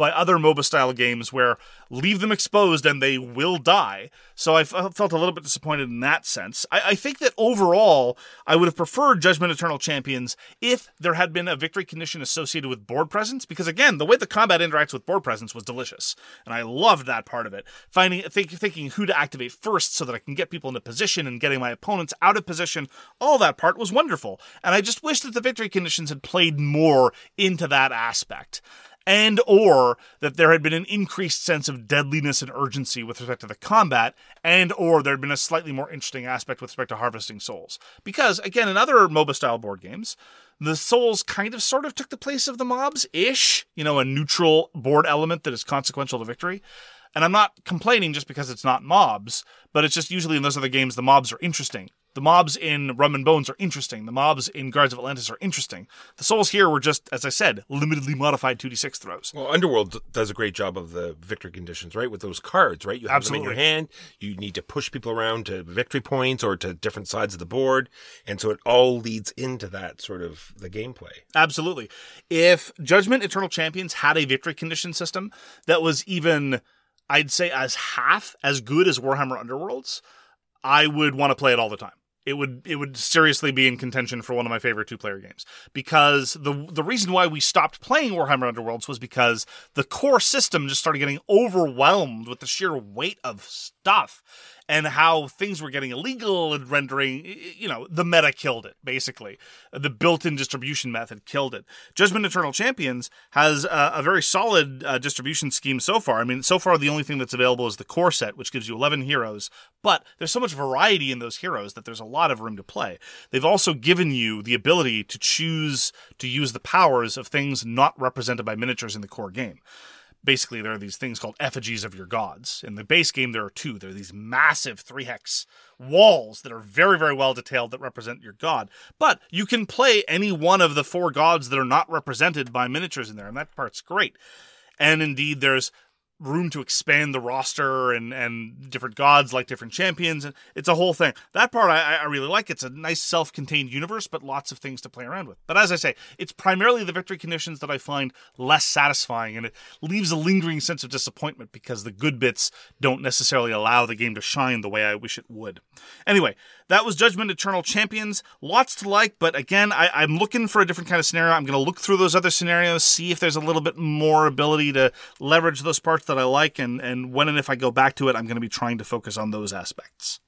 by other MOBA-style games where leave them exposed and they will die. So I f- felt a little bit disappointed in that sense. I-, I think that overall, I would have preferred Judgment Eternal Champions if there had been a victory condition associated with board presence, because again, the way the combat interacts with board presence was delicious, and I loved that part of it. Finding, think, thinking who to activate first so that I can get people into position and getting my opponents out of position, all that part was wonderful. And I just wish that the victory conditions had played more into that aspect. And or that there had been an increased sense of deadliness and urgency with respect to the combat, and or there had been a slightly more interesting aspect with respect to harvesting souls. Because, again, in other MOBA-style board games, the souls kind of sort of took the place of the mobs-ish, you know, a neutral board element that is consequential to victory. And I'm not complaining just because it's not mobs, but it's just usually in those other games the mobs are interesting. The mobs in Rum and Bones are interesting. The mobs in Guards of Atlantis are interesting. The souls here were just, as I said, limitedly modified two d six throws. Well, Underworld does a great job of the victory conditions, right? With those cards, right? You have Absolutely. them in your hand. You need to push people around to victory points or to different sides of the board. And so it all leads into that sort of the gameplay. Absolutely. If Judgment Eternal Champions had a victory condition system that was even, I'd say, as half as good as Warhammer Underworlds, I would want to play it all the time. It would it would seriously be in contention for one of my favorite two-player games. Because the the reason why we stopped playing Warhammer Underworlds was because the core system just started getting overwhelmed with the sheer weight of stuff and how things were getting illegal and rendering, you know, the meta killed it, basically. The built-in distribution method killed it. Judgment Eternal Champions has a, a very solid uh, distribution scheme so far. I mean, so far the only thing that's available is the core set, which gives you eleven heroes, but there's so much variety in those heroes that there's a lot of room to play. They've also given you the ability to choose to use the powers of things not represented by miniatures in the core game. Basically, there are these things called effigies of your gods. In the base game, there are two. There are these massive three-hex walls that are very, very well detailed that represent your god. But you can play any one of the four gods that are not represented by miniatures in there, and that part's great. And indeed, there's room to expand the roster and, and different gods like different champions. And it's a whole thing. That part I, I really like. It's a nice self-contained universe, but lots of things to play around with. But as I say, it's primarily the victory conditions that I find less satisfying, and it leaves a lingering sense of disappointment because the good bits don't necessarily allow the game to shine the way I wish it would. Anyway, that was Judgment Eternal Champions. Lots to like, but again, I, I'm looking for a different kind of scenario. I'm going to look through those other scenarios, see if there's a little bit more ability to leverage those parts that I like, and, and when and if I go back to it, I'm going to be trying to focus on those aspects.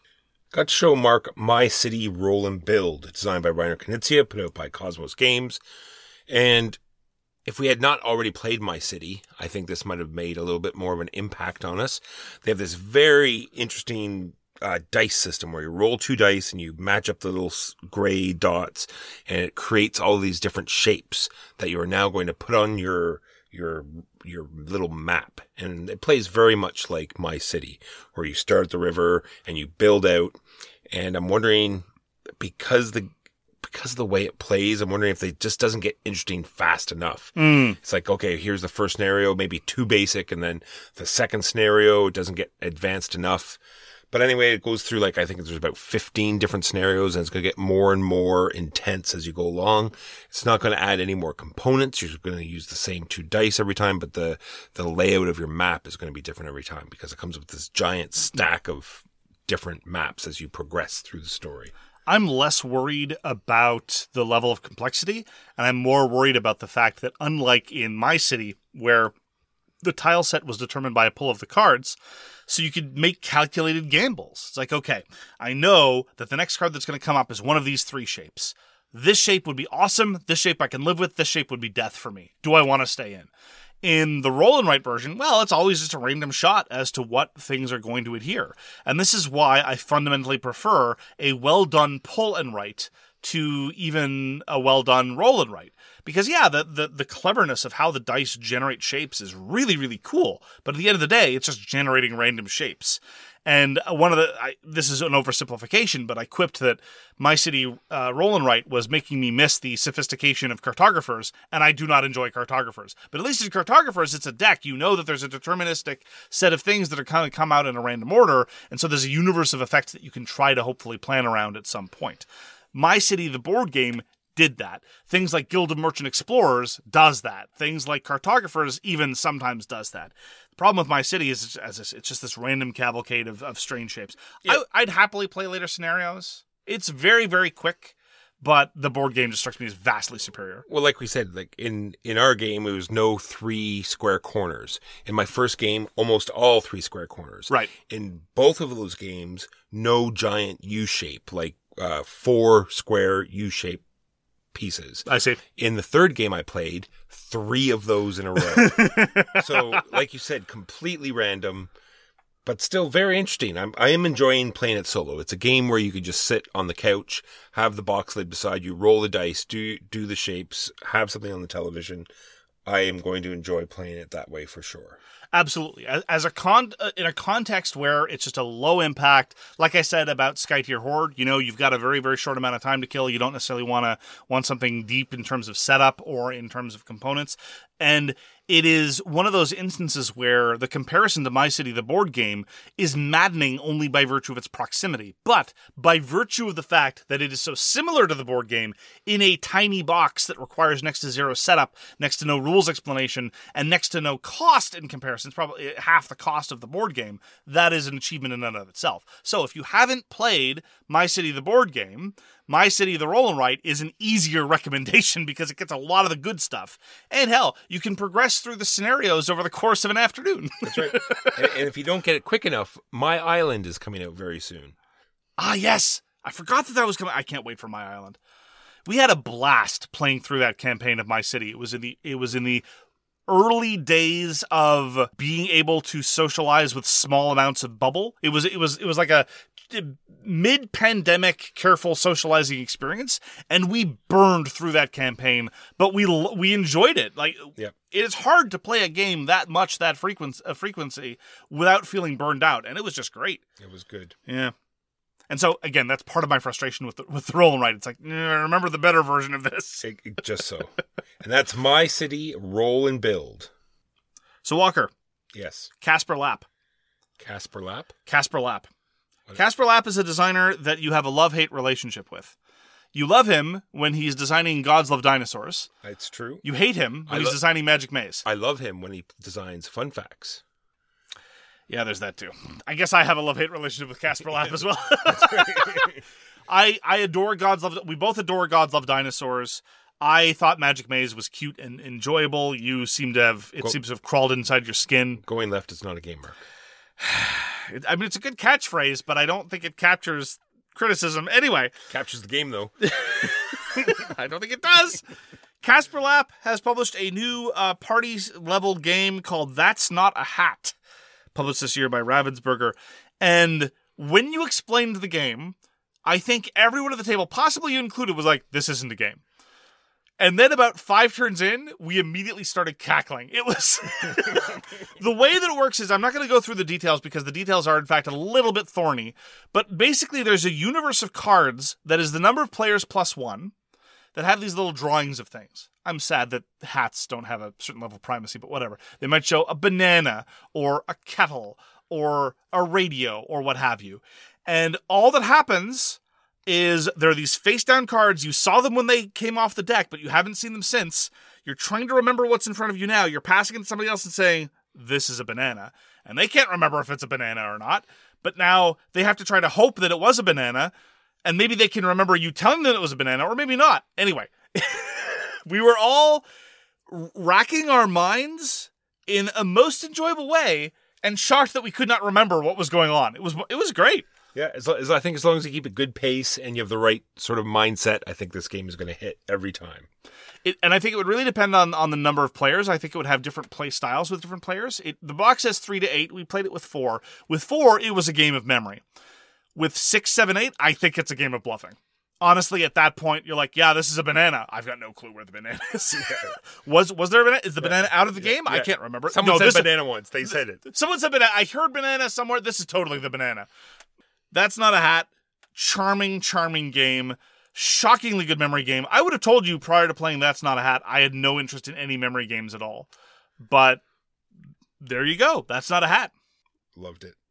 Got to show Mark My City Roll and Build, designed by Reiner Knizia, put out by Cosmos Games. And if we had not already played My City, I think this might have made a little bit more of an impact on us. They have this very interesting Uh, dice system where you roll two dice and you match up the little gray dots, and it creates all these different shapes that you are now going to put on your your your little map. And it plays very much like My City, where you start at the river and you build out. And I'm wondering, because the because of the way it plays, I'm wondering if it just doesn't get interesting fast enough. Mm. It's like, okay, here's the first scenario, maybe too basic, and then the second scenario doesn't get advanced enough. But anyway, it goes through, like, I think there's about fifteen different scenarios, and it's going to get more and more intense as you go along. It's not going to add any more components. You're going to use the same two dice every time, but the, the layout of your map is going to be different every time because it comes with this giant stack of different maps as you progress through the story. I'm less worried about the level of complexity, and I'm more worried about the fact that, unlike in My City, where the tile set was determined by a pull of the cards, so you could make calculated gambles. It's like, okay, I know that the next card that's going to come up is one of these three shapes. This shape would be awesome. This shape I can live with. This shape would be death for me. Do I want to stay in? In the roll and write version, well, it's always just a random shot as to what things are going to adhere. And this is why I fundamentally prefer a well-done pull and write to even a well-done roll and write. Because, yeah, the, the, the cleverness of how the dice generate shapes is really, really cool. But at the end of the day, it's just generating random shapes. And one of the, I, this is an oversimplification, but I quipped that My City uh, Roll and Write was making me miss the sophistication of cartographers, and I do not enjoy cartographers. But at least in cartographers, it's a deck. You know that there's a deterministic set of things that are kind of come out in a random order, and so there's a universe of effects that you can try to hopefully plan around at some point. My City, the board game, did that. Things like Guild of Merchant Explorers does that. Things like Cartographers even sometimes does that. The problem with My City is it's, it's just this random cavalcade of, of strange shapes. Yeah. I, I'd happily play later scenarios. It's very, very quick, but the board game just strikes me as vastly superior. Well, like we said, like in, in our game, it was no three square corners. In my first game, almost all three square corners. Right. In both of those games, no giant U-shape, like uh, four square U-shape pieces. I see. In the third game I played, three of those in a row. So, like you said, completely random, but still very interesting. I'm, I am enjoying playing it solo. It's a game where you could just sit on the couch, have the box lid beside you, roll the dice, do do the shapes, have something on the television. I am going to enjoy playing it that way for sure. Absolutely. As, as a con, uh, in a context where it's just a low impact, like I said about Skytier Horde, you know, you've got a very, very short amount of time to kill. You don't necessarily want to want something deep in terms of setup or in terms of components. And it is one of those instances where the comparison to My City, the board game, is maddening only by virtue of its proximity. But by virtue of the fact that it is so similar to the board game in a tiny box that requires next to zero setup, next to no rules explanation, and next to no cost in comparison, it's probably half the cost of the board game, that is an achievement in and of itself. So if you haven't played My City, the board game, My City, the Roll and Write is an easier recommendation because it gets a lot of the good stuff. And hell, you can progress through the scenarios over the course of an afternoon. That's right. and, and if you don't get it quick enough, My Island is coming out very soon. Ah, yes. I forgot that that was coming. I can't wait for My Island. We had a blast playing through that campaign of My City. It was in the it was in the early days of being able to socialize with small amounts of bubble. It was it was it was like a mid-pandemic careful socializing experience, and we burned through that campaign, but we we enjoyed it. Like, yep. It is hard to play a game that much, that frequency, uh, frequency without feeling burned out, and it was just great. It was good. Yeah. And so, again, that's part of my frustration with the, with the Roll and Write. It's like, remember the better version of this. It, it, just so. And that's My City, Roll and Build. So, Walker. Yes. Casper Lapp. Casper Lapp? Casper Lapp. Casper Lapp is a designer that you have a love-hate relationship with. You love him when he's designing Gods Love Dinosaurs. That's true. You hate him when I he's lo- designing Magic Maze. I love him when he designs Fun Facts. Yeah, there's that too. I guess I have a love-hate relationship with Casper Lapp as well. I I adore Gods Love... We both adore Gods Love Dinosaurs. I thought Magic Maze was cute and enjoyable. You seem to have... It Go- seems to have crawled inside your skin. Going left is not a game, Mark. I mean, it's a good catchphrase, but I don't think it captures criticism. Anyway. Captures the game, though. I don't think it does. Casper Lapp has published a new uh, party-level game called That's Not a Hat, published this year by Ravensburger. And when you explained the game, I think everyone at the table, possibly you included, was like, this isn't a game. And then about five turns in, we immediately started cackling. It was... The way that it works is, I'm not going to go through the details because the details are, in fact, a little bit thorny. But basically, there's a universe of cards that is the number of players plus one that have these little drawings of things. I'm sad that hats don't have a certain level of primacy, but whatever. They might show a banana or a kettle or a radio or what have you. And all that happens... is there are these face-down cards. You saw them when they came off the deck, but you haven't seen them since. You're trying to remember what's in front of you now. You're passing it to somebody else and saying, this is a banana. And they can't remember if it's a banana or not. But now they have to try to hope that it was a banana. And maybe they can remember you telling them it was a banana, or maybe not. Anyway, we were all racking our minds in a most enjoyable way and shocked that we could not remember what was going on. It was it was great. Yeah, as, as I think as long as you keep a good pace and you have the right sort of mindset, I think this game is going to hit every time. It, and I think it would really depend on, on the number of players. I think it would have different play styles with different players. It, the box says three to eight. We played it with four. With four, it was a game of memory. With six, seven, eight, I think it's a game of bluffing. Honestly, at that point, you're like, yeah, this is a banana. I've got no clue where the banana is. Yeah. was was there a banana? Is the banana out of the yeah. game? Yeah. I can't remember. Someone no, said this, banana once. They said it. Someone said banana. I heard banana somewhere. This is totally the banana. That's Not a Hat. Charming, charming game. Shockingly good memory game. I would have told you prior to playing That's Not a Hat, I had no interest in any memory games at all. But there you go. That's Not a Hat. Loved it.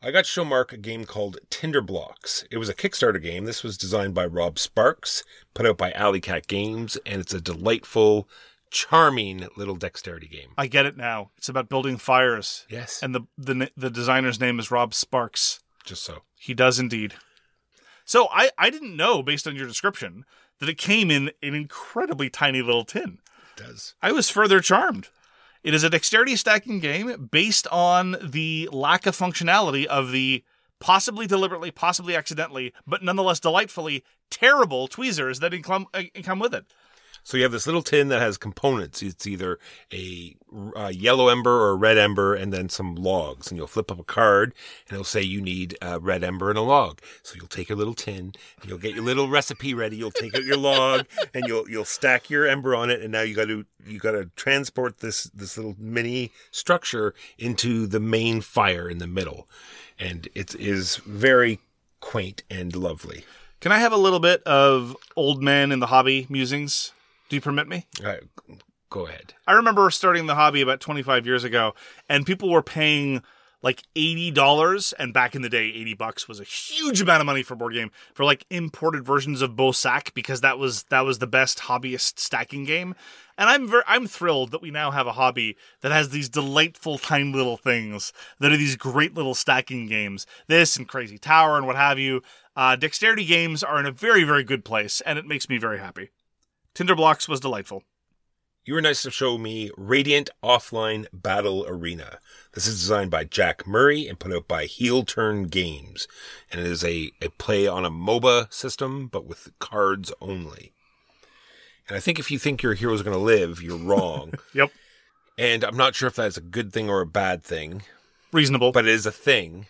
I got to show Mark a game called Tinderblocks. It was a Kickstarter game. This was designed by Rob Sparks, put out by Alley Cat Games, and it's a delightful, charming little dexterity game. I get it now. It's about building fires. Yes. And the the the designer's name is Rob Sparks. Just so. He does indeed. So I, I didn't know, based on your description, that it came in an incredibly tiny little tin. It does. I was further charmed. It is a dexterity stacking game based on the lack of functionality of the possibly deliberately, possibly accidentally, but nonetheless delightfully terrible tweezers that come, uh, come with it. So you have this little tin that has components. It's either a, a yellow ember or a red ember and then some logs. And you'll flip up a card and it'll say you need a red ember and a log. So you'll take your little tin and you'll get your little recipe ready. You'll take out your log and you'll you'll stack your ember on it. And now you got to you got to transport this this little mini structure into the main fire in the middle. And it is very quaint and lovely. Can I have a little bit of old man in the hobby musings? Do you permit me? Uh, go ahead. I remember starting the hobby about twenty-five years ago, and people were paying like eighty dollars, and back in the day, eighty bucks was a huge amount of money for a board game, for like imported versions of Bosac, because that was that was the best hobbyist stacking game. And I'm ver- I'm thrilled that we now have a hobby that has these delightful tiny little things that are these great little stacking games. This and Crazy Tower and what have you. Uh, dexterity games are in a very, very good place, and it makes me very happy. Tinderblocks was delightful. You were nice to show me Radiant Offline Battle Arena. This is designed by Jack Murray and put out by Heel Turn Games. And it is a, a play on a MOBA system, but with cards only. And I think if you think your hero's going to live, you're wrong. Yep. And I'm not sure if that's a good thing or a bad thing. Reasonable. But it is a thing.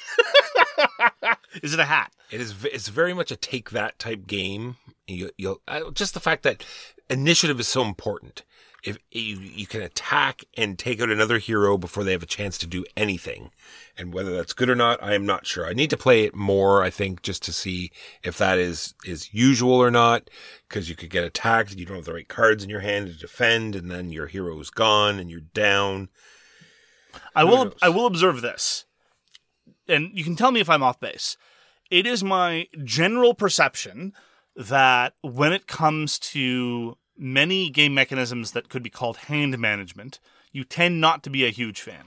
Is it a hat? It is. It's very much a take that type game. You, you'll uh, just the fact that initiative is so important. If you you can attack and take out another hero before they have a chance to do anything, and whether that's good or not, I am not sure. I need to play it more, I think, just to see if that is is usual or not. Because you could get attacked and you don't have the right cards in your hand to defend, and then your hero is gone and you're down. I Who will. knows? I will observe this, and you can tell me if I'm off base. It is my general perception that when it comes to many game mechanisms that could be called hand management, you tend not to be a huge fan.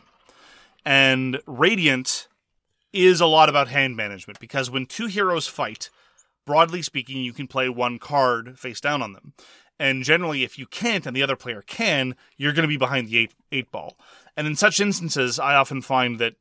And Radiant is a lot about hand management, because when two heroes fight, broadly speaking, you can play one card face down on them. And generally, if you can't and the other player can, you're going to be behind the eight, eight ball. And in such instances, I often find that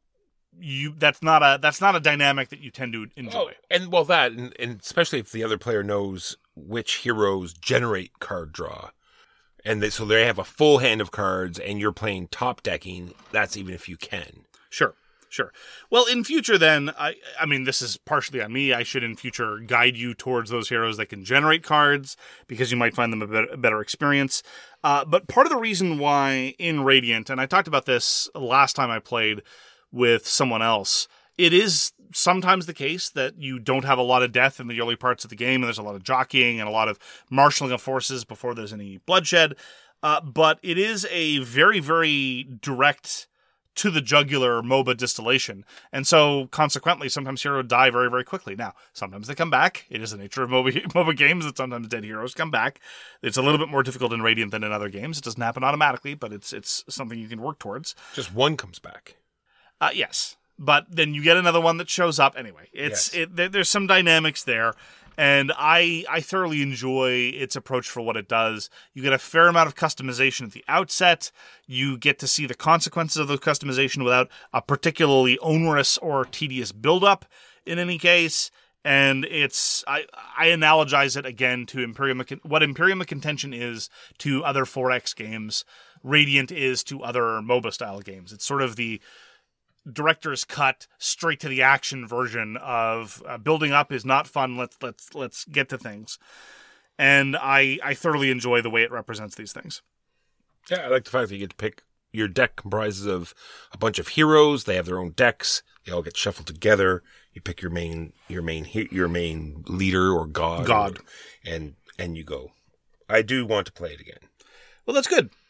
You that's not a that's not a dynamic that you tend to enjoy. Oh, and well, that and, and especially if the other player knows which heroes generate card draw, and they, so they have a full hand of cards, and you're playing top decking. That's even if you can. Sure, sure. Well, in future, then I I mean, this is partially on me. I should in future guide you towards those heroes that can generate cards, because you might find them a, bit, a better experience. Uh, but part of the reason why in Radiant, and I talked about this last time I played with someone else, it is sometimes the case that you don't have a lot of death in the early parts of the game, and there's a lot of jockeying and a lot of marshalling of forces before there's any bloodshed. Uh, but it is a very, very direct to the jugular MOBA distillation. And so consequently, sometimes heroes die very, very quickly. Now, sometimes they come back. It is the nature of MOBA, MOBA games that sometimes dead heroes come back. It's a little bit more difficult in Radiant than in other games. It doesn't happen automatically, but it's it's something you can work towards. Just one comes back. Uh, yes, but then you get another one that shows up anyway. It's Yes. it, there, there's some dynamics there, and I I thoroughly enjoy its approach for what it does. You get a fair amount of customization at the outset. You get to see the consequences of those customization without a particularly onerous or tedious build-up in any case. And it's I I analogize it again to Imperium of Con- what Imperium of Contention is to other four X games. Radiant is to other MOBA style games. It's sort of the director's cut, straight to the action version of uh, building up is not fun. Let's let's let's get to things, and I I thoroughly enjoy the way it represents these things. Yeah, I like the fact that you get to pick. Your deck comprises of a bunch of heroes. They have their own decks. They all get shuffled together. You pick your main your main your main leader or god. God, or, and and you go. I do want to play it again. Well, that's good.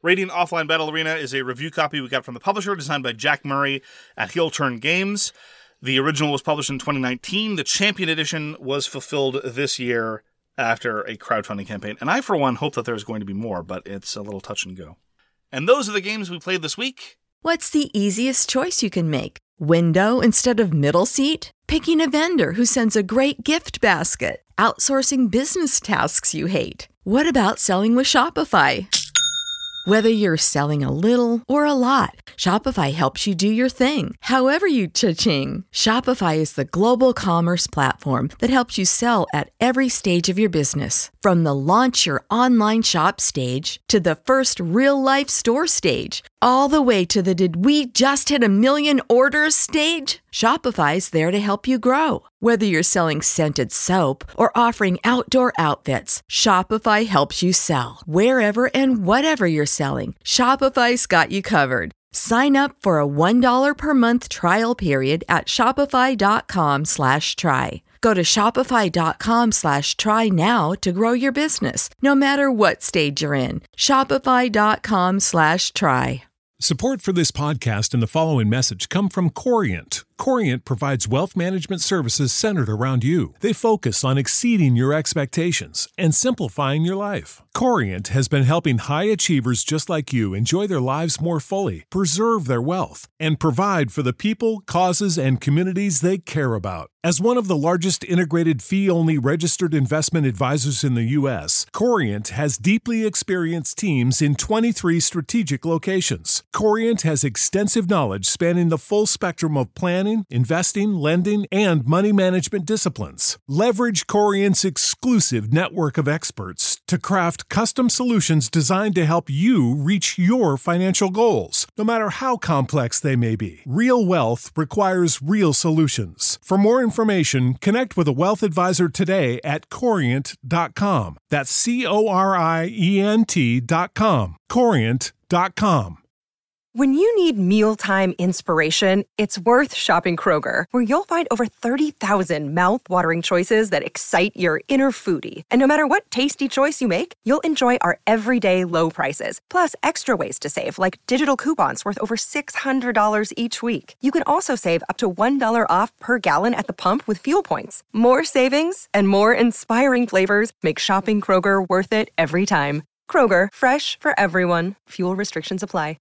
Radiant Offline Battle Arena is a review copy we got from the publisher, designed by Jack Murray at Heel Turn Games. The original was published in twenty nineteen. The Champion Edition was fulfilled this year after a crowdfunding campaign. And I, for one, hope that there's going to be more, but it's a little touch and go. And those are the games we played this week. What's the easiest choice you can make? Window instead of middle seat? Picking a vendor who sends a great gift basket? Outsourcing business tasks you hate? What about selling with Shopify? Whether you're selling a little or a lot, Shopify helps you do your thing, however you cha-ching. Shopify is the global commerce platform that helps you sell at every stage of your business. From the launch your online shop stage to the first real-life store stage, all the way to the did we just hit a million orders stage. Shopify's there to help you grow. Whether you're selling scented soap or offering outdoor outfits, Shopify helps you sell. Wherever and whatever you're selling, Shopify's got you covered. Sign up for a one dollar per month trial period at shopify.com slash try. Go to shopify.com slash try now to grow your business, no matter what stage you're in. Shopify.com slash try. Support for this podcast and the following message come from Corient. Corient provides wealth management services centered around you. They focus on exceeding your expectations and simplifying your life. Corient has been helping high achievers just like you enjoy their lives more fully, preserve their wealth, and provide for the people, causes, and communities they care about. As one of the largest integrated fee-only registered investment advisors in the U S, Corient has deeply experienced teams in twenty-three strategic locations. Corient has extensive knowledge spanning the full spectrum of planning, investing, lending, and money management disciplines. Leverage Corient's exclusive network of experts to craft custom solutions designed to help you reach your financial goals, no matter how complex they may be. Real wealth requires real solutions. For more information, connect with a wealth advisor today at corient dot com. That's C O R I E N T dot com. corient dot com. When you need mealtime inspiration, it's worth shopping Kroger, where you'll find over thirty thousand mouth-watering choices that excite your inner foodie. And no matter what tasty choice you make, you'll enjoy our everyday low prices, plus extra ways to save, like digital coupons worth over six hundred dollars each week. You can also save up to one dollar off per gallon at the pump with fuel points. More savings and more inspiring flavors make shopping Kroger worth it every time. Kroger, fresh for everyone. Fuel restrictions apply.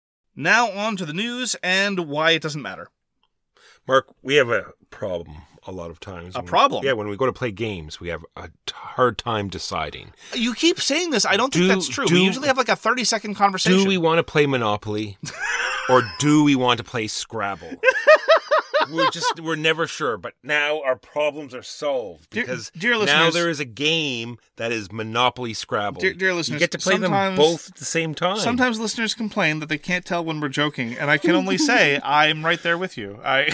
Now on to the news and why it doesn't matter. Mark, we have a problem a lot of times. A When- problem? Yeah, when we go to play games, we have a t- hard time deciding. You keep saying this. I don't think Do- that's true. do- we usually have like a thirty-second conversation. Do we want to play Monopoly or do we want to play Scrabble? We're just, we're never sure, but now our problems are solved Dear- because dear now listeners- there is a game that is Monopoly Scrabble. Dear- dear listeners, you get to play them sometimes- both at the same time. Sometimes listeners complain that they can't tell when we're joking, and I can only say I'm right there with you. I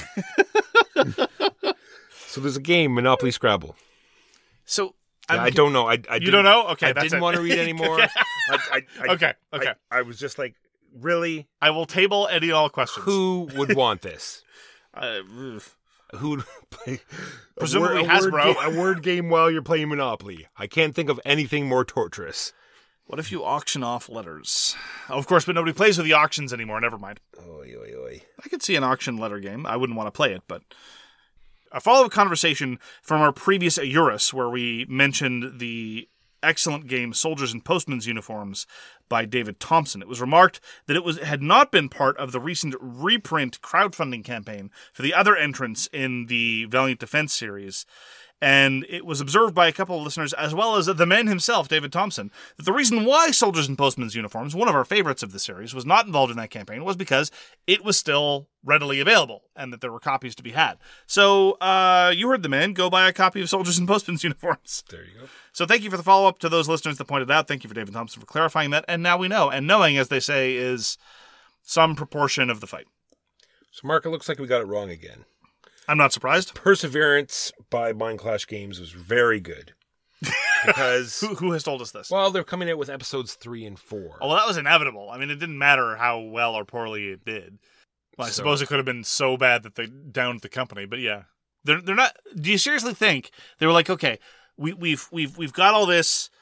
So there's a game, Monopoly Scrabble. so Yeah, I'm- I don't know. I, I You didn't- don't know? Okay, I that's didn't it. want to read anymore. Okay. I, I, I, Okay, okay. I, I was just like, really? I will table any and all questions. Who would want this? Uh, oof. Who would play a Presumably word, a word Hasbro. ga- a word game while you're playing Monopoly? I can't think of anything more torturous. What if you auction off letters? Oh, of course, but nobody plays with the auctions anymore. Never mind. Oy, oy, oy. I could see an auction letter game. I wouldn't want to play it, but a follow-up conversation from our previous Eurus, where we mentioned the excellent game Soldiers in Postmen's Uniforms by David Thompson. It was remarked that it was had not been part of the recent reprint crowdfunding campaign for the other entrants in the Valiant Defense series. And it was observed by a couple of listeners, as well as the man himself, David Thompson, that the reason why Soldiers in Postmen's Uniforms, one of our favorites of the series, was not involved in that campaign was because it was still readily available and that there were copies to be had. So uh, you heard the man. Go buy a copy of Soldiers in Postmen's Uniforms. There you go. So thank you for the follow-up to those listeners that pointed out. Thank you for David Thompson for clarifying that. And now we know. And knowing, as they say, is some proportion of the fight. So, Mark, it looks like we got it wrong again. I'm not surprised. Perseverance by Mind Clash Games was very good. Because, Who, who has told us this? well, they're coming out with episodes three and four. Oh, well, that was inevitable. I mean, it didn't matter how well or poorly it did. Well, I So- suppose it could have been so bad that they downed the company, but yeah. They're they're not. Do you seriously think they were like, okay, we we've we've we've got all this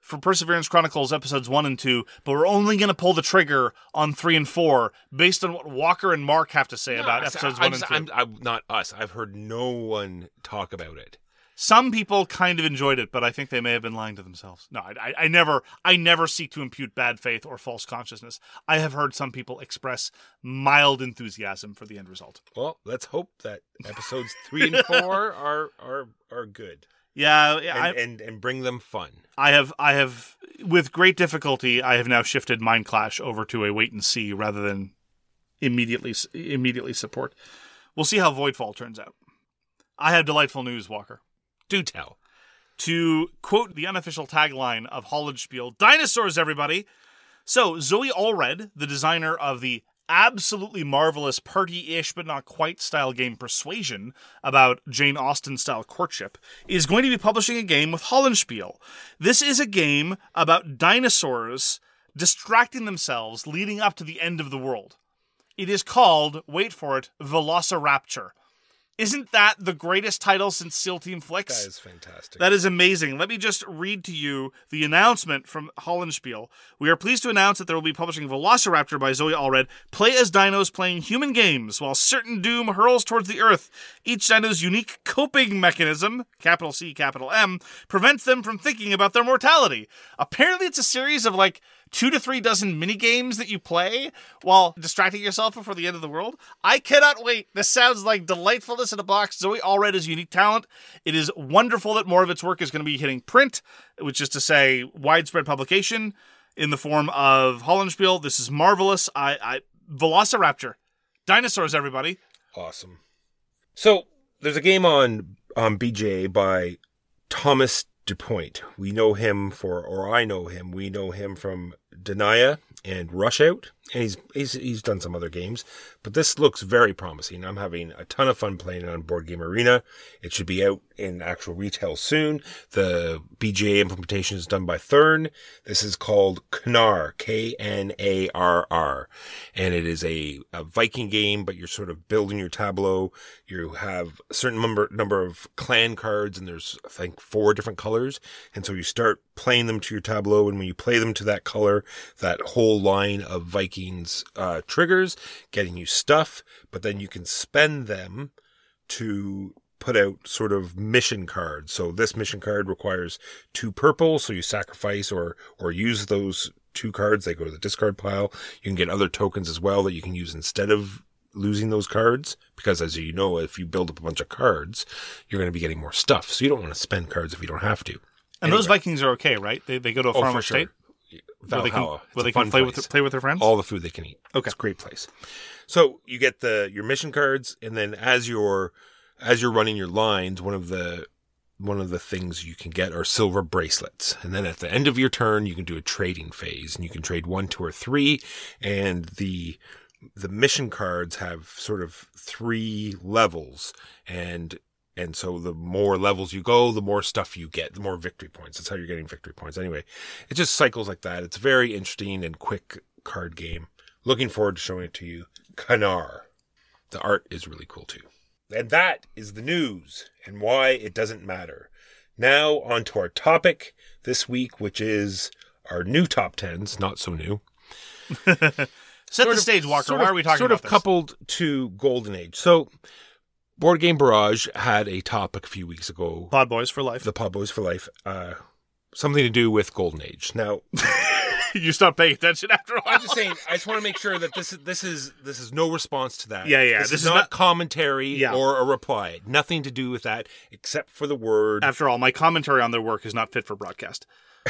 for Perseverance Chronicles episodes one and two, but we're only going to pull the trigger on three and four based on what Walker and Mark have to say No, about I- episodes I'm, one and two. I'm, I'm not us. I've heard no one talk about it. Some people kind of enjoyed it, but I think they may have been lying to themselves. No, I, I, I never, I never seek to impute bad faith or false consciousness. I have heard some people express mild enthusiasm for the end result. Well, let's hope that episodes three and four are are are good. Yeah, yeah, And, I, and and bring them fun. I have, I have, with great difficulty, I have now shifted Mind Clash over to a wait and see rather than immediately, immediately support. We'll see how Voidfall turns out. I have delightful news, Walker. Do tell. To quote the unofficial tagline of Hollandspiel, dinosaurs, everybody! So, Zoe Allred, the designer of the absolutely marvelous party-ish but not quite style game Persuasion about Jane Austen-style courtship, is going to be publishing a game with Hollandspiel. This is a game about dinosaurs distracting themselves leading up to the end of the world. It is called, wait for it, Velociraptor. Isn't that the greatest title since SEAL Team Flicks? That is fantastic. That is amazing. Let me just read to you the announcement from Hollandspiel. We are pleased to announce that there will be publishing Velociraptor by Zoe Allred. Play as dinos playing human games while certain doom hurls towards the earth. Each dino's unique coping mechanism, capital C, capital M, prevents them from thinking about their mortality. Apparently it's a series of like two to three dozen mini games that you play while distracting yourself before the end of the world. I cannot wait. This sounds like delightfulness in a box. Zoe Allred is unique talent. It is wonderful that more of its work is going to be hitting print, which is to say widespread publication in the form of Hollandspiel. This is marvelous. I, I Velociraptor. Dinosaurs, everybody. Awesome. So there's a game on um, B J A by Thomas DuPoint. We know him for, or I know him, we know him from Denia and Rush Out, and he's, he's he's done some other games, but this looks very promising. I'm having a ton of fun playing it on Board Game Arena. It should be out in actual retail soon. The B J A implementation is done by Thurn. This is called Knarr, K N A R R, and it is a, a Viking game, but you're sort of building your tableau. You have a certain number number of clan cards, and there's, I think, four different colors, and so you start playing them to your tableau, and when you play them to that color, that whole line of Vikings uh, triggers, getting you stuff, but then you can spend them to put out sort of mission cards. So this mission card requires two purple, so you sacrifice or or use those two cards. They go to the discard pile. You can get other tokens as well that you can use instead of losing those cards, because as you know, if you build up a bunch of cards, you're going to be getting more stuff. So you don't want to spend cards if you don't have to. And Anyway. those Vikings are okay, right? They they go to a Oh, farm for of state sure. where they can, Valhalla. It's where a they can fun play place. with play with their friends. All the food they can eat. Okay. It's a great place. So you get the your mission cards, and then as you're as you're running your lines, one of the one of the things you can get are silver bracelets. And then at the end of your turn, you can do a trading phase, and you can trade one, two, or three. And the the mission cards have sort of three levels, and and so the more levels you go, the more stuff you get, the more victory points. That's how you're getting victory points. Anyway, it just cycles like that. It's a very interesting and quick card game. Looking forward to showing it to you. Knarr. The art is really cool too. And that is the news and why it doesn't matter. Now on to our topic this week, which is our new top tens, not so new. Set Sort the of- stage, Walker. sort Why of- are we talking Sort about of this? coupled to Golden Age. So Board Game Barrage had a topic a few weeks ago, Pod Boys for life. the Pod Boys for Life, uh, something to do with Golden Age. Now, You stopped paying attention after a while. I'm just saying, I just want to make sure that this is this is this is no response to that. Yeah, yeah, This, this is, is not, not- commentary Yeah. or a reply. Nothing to do with that, except for the word, After all, my commentary on their work is not fit for broadcast.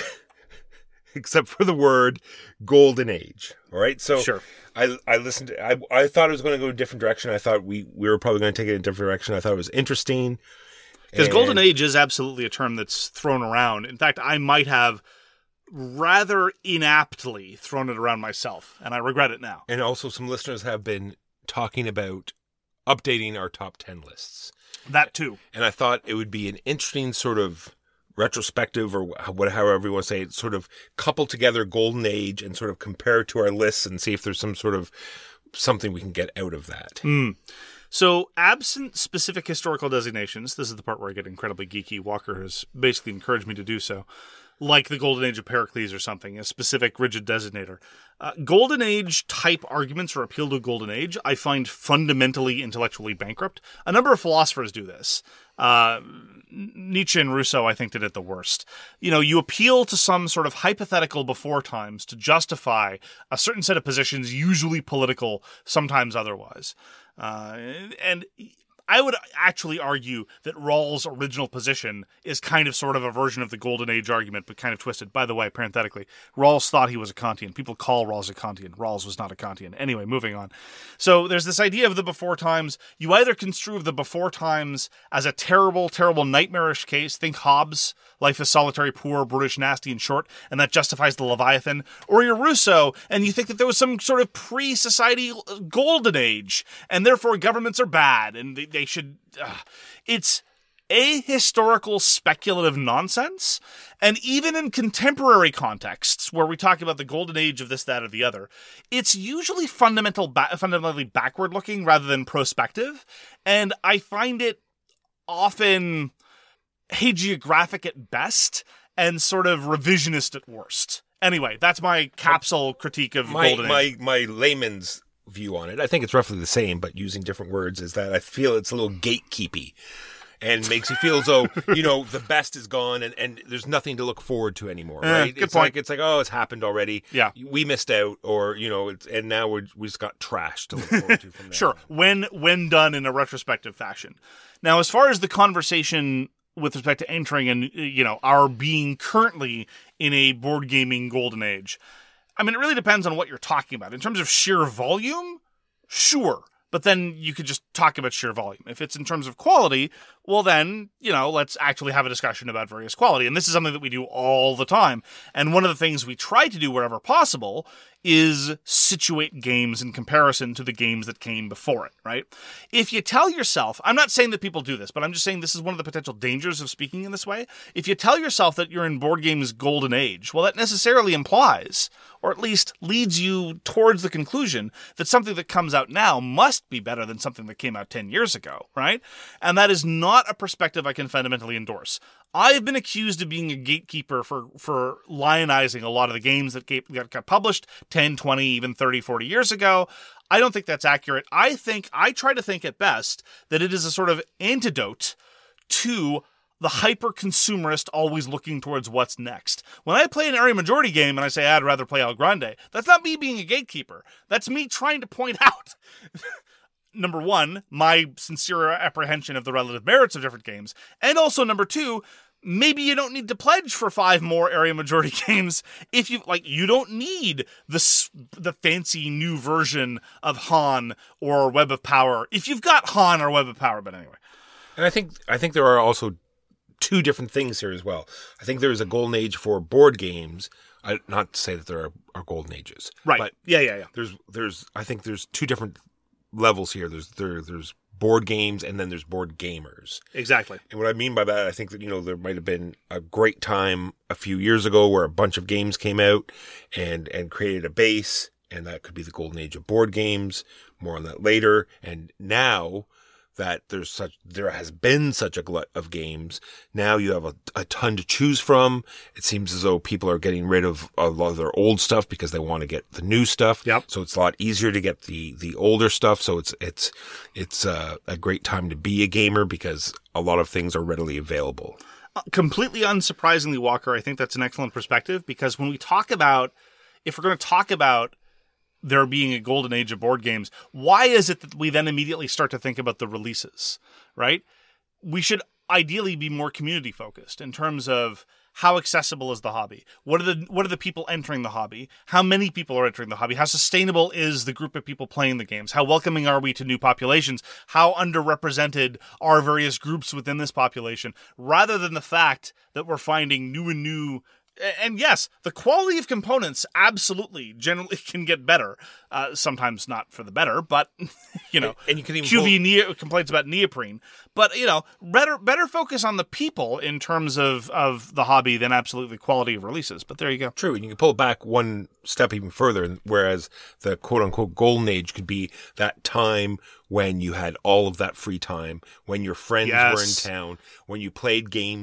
except for the word Golden Age. All right, so Sure. I I listened. To, I I thought it was going to go a different direction. I thought we we were probably going to take it in a different direction. I thought it was interesting. Because And- Golden Age is absolutely a term that's thrown around. In fact, I might have rather inaptly thrown it around myself, and I regret it now. And also, some listeners have been talking about updating our top ten lists. That too. And I thought it would be an interesting sort of retrospective, or what, however you want to say it, sort of couple together Golden Age and sort of compare it to our lists and see if there's some sort of something we can get out of that. Mm. So, absent specific historical designations, this is the part where I get incredibly geeky. Walker has basically encouraged me to do so. like the Golden Age of Pericles or something, a specific rigid designator. Uh, Golden Age type arguments or appeal to Golden Age, I find fundamentally intellectually bankrupt. A number of philosophers do this. Uh, Nietzsche and Rousseau, I think, did it the worst. You know, you appeal to some sort of hypothetical before times to justify a certain set of positions, usually political, sometimes otherwise. Uh, and I would actually argue that Rawls' original position is kind of sort of a version of the Golden Age argument, but kind of twisted. By the way, parenthetically, Rawls thought he was a Kantian. People call Rawls a Kantian. Rawls was not a Kantian. Anyway, moving on. So there's this idea of the before times. You either construe the before times as a terrible, terrible, nightmarish case. Think Hobbes, life is solitary, poor, brutish, nasty, and short, and that justifies the Leviathan. Or you're Rousseau, and you think that there was some sort of pre-society Golden Age, and therefore governments are bad, and they, they should... Uh, it's ahistorical speculative nonsense, and even in contemporary contexts where we talk about the golden age of this, that, or the other, it's usually fundamental, ba- fundamentally backward-looking rather than prospective, and I find it often hagiographic at best and sort of revisionist at worst. Anyway, that's my capsule critique of my, Golden Age. My, my layman's view on it, I think it's roughly the same, but using different words, is that I feel it's a little gatekeepy. And makes you feel as though, you know, the best is gone and, and there's nothing to look forward to anymore, right? Eh, good it's point. like it's like, oh, it's happened already. Yeah. We missed out, or, you know, it's, and now we're, we just got trash to look forward to from there. Sure, when when done in a retrospective fashion. Now, as far as the conversation with respect to entering and, you know, our being currently in a board gaming golden age, I mean, it really depends on what you're talking about. In terms of sheer volume, sure. But then you could just talk about sheer volume. If it's in terms of quality, well then, you know, let's actually have a discussion about various quality. And this is something that we do all the time. And one of the things we try to do wherever possible is situate games in comparison to the games that came before it, right? If you tell yourself, I'm not saying that people do this, but I'm just saying this is one of the potential dangers of speaking in this way. If you tell yourself that you're in board games' golden age, well, that necessarily implies, or at least leads you towards the conclusion that something that comes out now must be better than something that came out ten years ago, right? And that is not a perspective I can fundamentally endorse. I've been accused of being a gatekeeper for, for lionizing a lot of the games that got published ten, twenty, even thirty, forty years ago. I don't think that's accurate. I think, I try to think at best that it is a sort of antidote to the hyper-consumerist always looking towards what's next. When I play an area majority game and I say I'd rather play El Grande, that's not me being a gatekeeper. That's me trying to point out, number one, my sincere apprehension of the relative merits of different games, and also, number two, maybe you don't need to pledge for five more area majority games if you, like, you don't need the, the fancy new version of Han or Web of Power if you've got Han or Web of Power, but anyway. And I think, I think there are also two different things here as well. I think there is a golden age for board games. I, not to say that there are, are golden ages, right? But yeah, yeah, yeah. There's, there's. I think there's two different levels here. There's, there, there's board games, and then there's board gamers. Exactly. And what I mean by that, I think that, you know, there might have been a great time a few years ago where a bunch of games came out and and created a base, and that could be the golden age of board games. More on that later. And now that there's such, there has been such a glut of games. Now you have a, a ton to choose from. It seems as though people are getting rid of a lot of their old stuff because they want to get the new stuff. Yep. So it's a lot easier to get the, the older stuff. So it's, it's, it's uh, a great time to be a gamer because a lot of things are readily available. Uh, completely unsurprisingly, Walker, I think that's an excellent perspective because when we talk about, if we're going to talk about there being a golden age of board games, why is it that we then immediately start to think about the releases, right? We should ideally be more community focused in terms of how accessible is the hobby? What are the what are the people entering the hobby? How many people are entering the hobby? How sustainable is the group of people playing the games? How welcoming are we to new populations? How underrepresented are various groups within this population? Rather than the fact that we're finding new and new. And yes, the quality of components absolutely generally can get better. Uh, sometimes not for the better, but, you know, and you can even Q V ne- complains about neoprene. But, you know, better better focus on the people in terms of, of the hobby than absolutely quality of releases. But there you go. True, and you can pull back one step even further, whereas the quote-unquote golden age could be that time when you had all of that free time, when your friends Yes. were in town, when you played games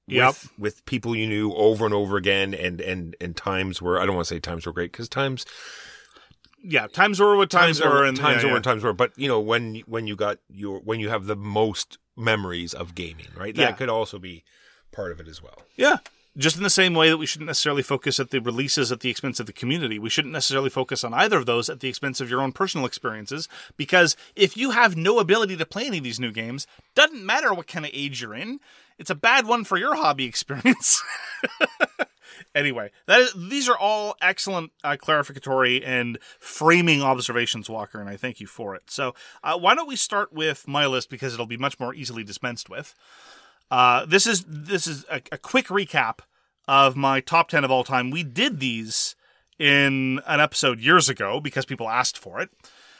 Yep. with with people you knew over and over again, and and and times where I don't want to say times were great because times. Yeah, times were what times, times were, are, and times yeah, were yeah. and times were. But you know, when when you got your when you have the most memories of gaming, right? That Yeah. could also be part of it as well. Yeah. Just in the same way that we shouldn't necessarily focus at the releases at the expense of the community. We shouldn't necessarily focus on either of those at the expense of your own personal experiences. Because if you have no ability to play any of these new games, doesn't matter what kind of age you're in, it's a bad one for your hobby experience. Anyway, that is, these are all excellent uh, clarificatory and framing observations, Walker, and I thank you for it. So uh, why don't we start with my list, because it'll be much more easily dispensed with. Uh, this is this is a, a quick recap of my top ten of all time. We did these in an episode years ago because people asked for it.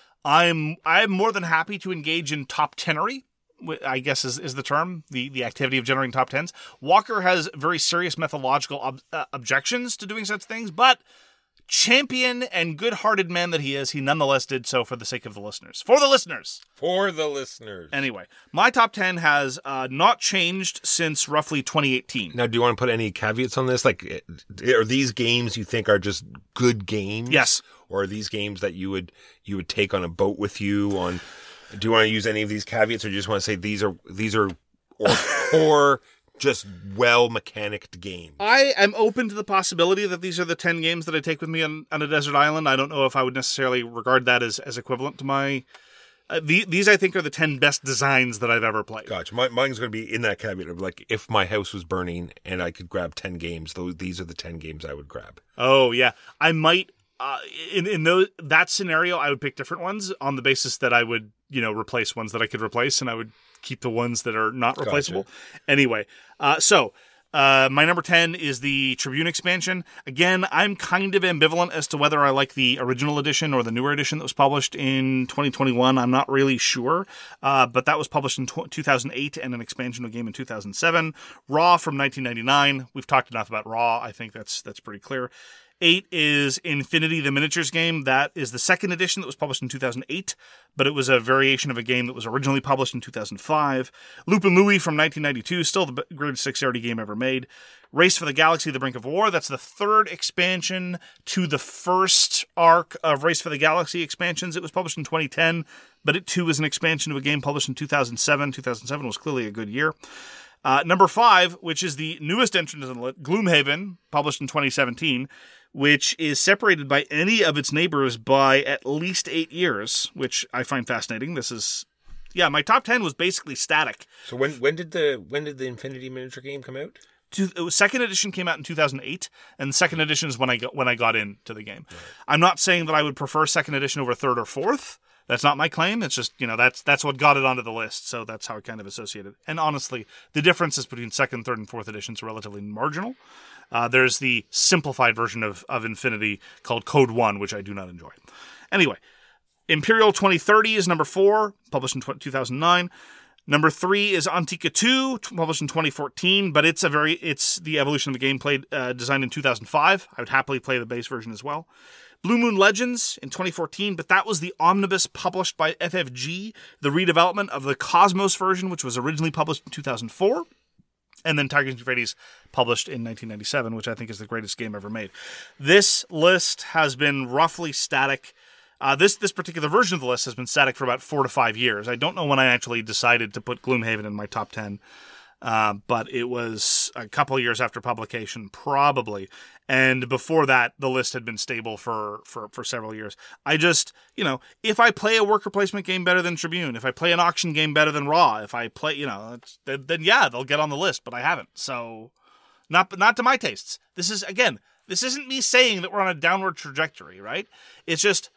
I'm I'm more than happy to engage in top tenery, I guess is, is the term, the, the activity of generating top tens. Walker has very serious methodological ob- uh, objections to doing such things, but champion and good-hearted man that he is, he nonetheless did so for the sake of the listeners. For the listeners! For the listeners. Anyway, my top ten has uh, not changed since roughly twenty eighteen. Now, do you want to put any caveats on this? Like, are these games you think are just good games? Yes. Or are these games that you would you would take on a boat with you on? Do you want to use any of these caveats, or do you just want to say these are these are or, or just well mechanicked games? I am open to the possibility that these are the ten games that I take with me on, on a desert island. I don't know if I would necessarily regard that as, as equivalent to my... Uh, the, these, I think, are the ten best designs that I've ever played. Gotcha. My, mine's going to be in that caveat of, like, if my house was burning and I could grab ten games, those these are the ten games I would grab. Oh, yeah. I might... Uh, in in those, that scenario, I would pick different ones on the basis that I would, you know, replace ones that I could replace, and I would keep the ones that are not replaceable. Gotcha. Anyway, uh, so uh, my number ten is the Tribune expansion. Again, I'm kind of ambivalent as to whether I like the original edition or the newer edition that was published in twenty twenty-one. I'm not really sure, uh, but that was published in two thousand eight and an expansion of a game in two thousand seven. Raw from nineteen ninety-nine. We've talked enough about Raw. I think that's that's pretty clear. Eight is Infinity, the miniatures game. That is the second edition that was published in two thousand eight, but it was a variation of a game that was originally published in two thousand five. Lupin Louie from nineteen ninety-two, still the greatest dexterity game ever made. Race for the Galaxy, The Brink of War. That's the third expansion to the first arc of Race for the Galaxy expansions. It was published in twenty ten, but it too is an expansion to a game published in two thousand seven. two thousand seven was clearly a good year. Uh, number five, which is the newest entrant in the list, Gloomhaven, published in twenty seventeen, which is separated by any of its neighbors by at least eight years, which I find fascinating. This is, yeah, my top ten was basically static. So when when did the when did the Infinity miniature game come out? Two, it was, second edition came out in two thousand eight, and the second edition is when I got, when I got into the game. Right. I'm not saying that I would prefer second edition over third or fourth. That's not my claim. It's just, you know, that's that's what got it onto the list, so that's how I kind of associated. And honestly, the differences between second, third, and fourth editions are relatively marginal. Uh, there's the simplified version of, of Infinity called Code one, which I do not enjoy. Anyway, Imperial twenty thirty is number four, published in two thousand nine. Number three is Antica two, published in twenty fourteen, but it's a very it's the evolution of the game played uh, designed in two thousand five. I would happily play the base version as well. Blue Moon Legends in twenty fourteen, but that was the omnibus published by F F G, the redevelopment of the Cosmos version, which was originally published in two thousand four. And then Tigers and Euphrates published in nineteen ninety-seven, which I think is the greatest game ever made. This list has been roughly static. Uh, this this particular version of the list has been static for about four to five years. I don't know when I actually decided to put Gloomhaven in my top ten, uh, but it was a couple years after publication, probably. And before that, the list had been stable for, for, for several years. I just, you know, if I play a worker placement game better than Tribune, if I play an auction game better than Raw, if I play, you know, then, then yeah, they'll get on the list, but I haven't. So, not not to my tastes. This is, again, this isn't me saying that we're on a downward trajectory, right? It's just,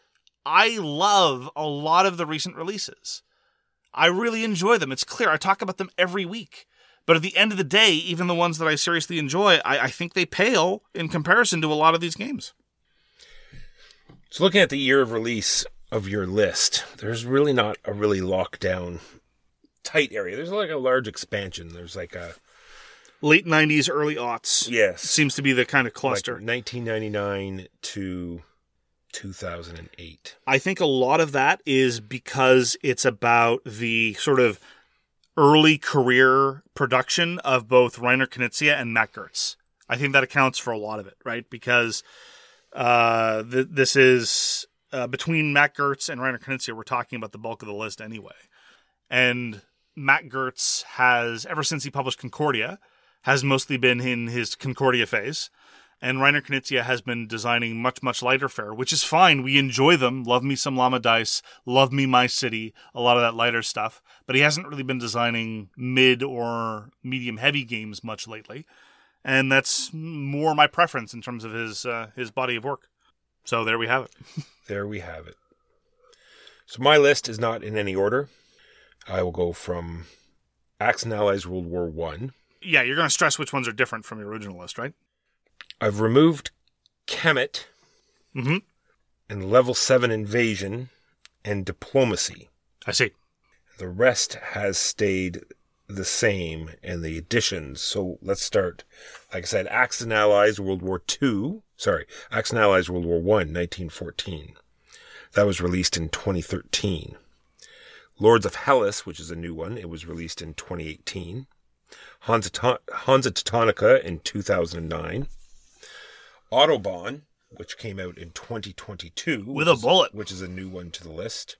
I love a lot of the recent releases. I really enjoy them. It's clear. I talk about them every week. But at the end of the day, even the ones that I seriously enjoy, I, I think they pale in comparison to a lot of these games. So looking at the year of release of your list, there's really not a really locked down tight area. There's like a large expansion. There's like a... Late nineties, early aughts. Yes. Seems to be the kind of cluster. Like nineteen ninety-nine to two thousand eight. I think a lot of that is because it's about the sort of early career production of both Reiner Knizia and Matt Gertz. I think that accounts for a lot of it, right? Because uh, th- this is uh, between Matt Gertz and Reiner Knizia, we're talking about the bulk of the list anyway. And Matt Gertz has, ever since he published Concordia, has mostly been in his Concordia phase. And Reiner Knizia has been designing much, much lighter fare, which is fine. We enjoy them. Love me some Llama Dice. Love me My City. A lot of that lighter stuff. But he hasn't really been designing mid or medium heavy games much lately. And that's more my preference in terms of his uh, his body of work. So there we have it. There we have it. So my list is not in any order. I will go from Axis and Allies World War One. Yeah, you're going to stress which ones are different from your original list, right? I've removed Kemet Mm-hmm. and Level seven Invasion and Diplomacy. I see. The rest has stayed the same in the additions. So let's start, like I said, Axis and Allies World War Two. Sorry, Axis and Allies World War One, nineteen fourteen. That was released in twenty thirteen. Lords of Hellas, which is a new one, it was released in twenty eighteen. Hansa, Hansa Teutonica in two thousand nine. Autobahn, which came out in twenty twenty-two. With a is, bullet. Which is a new one to the list.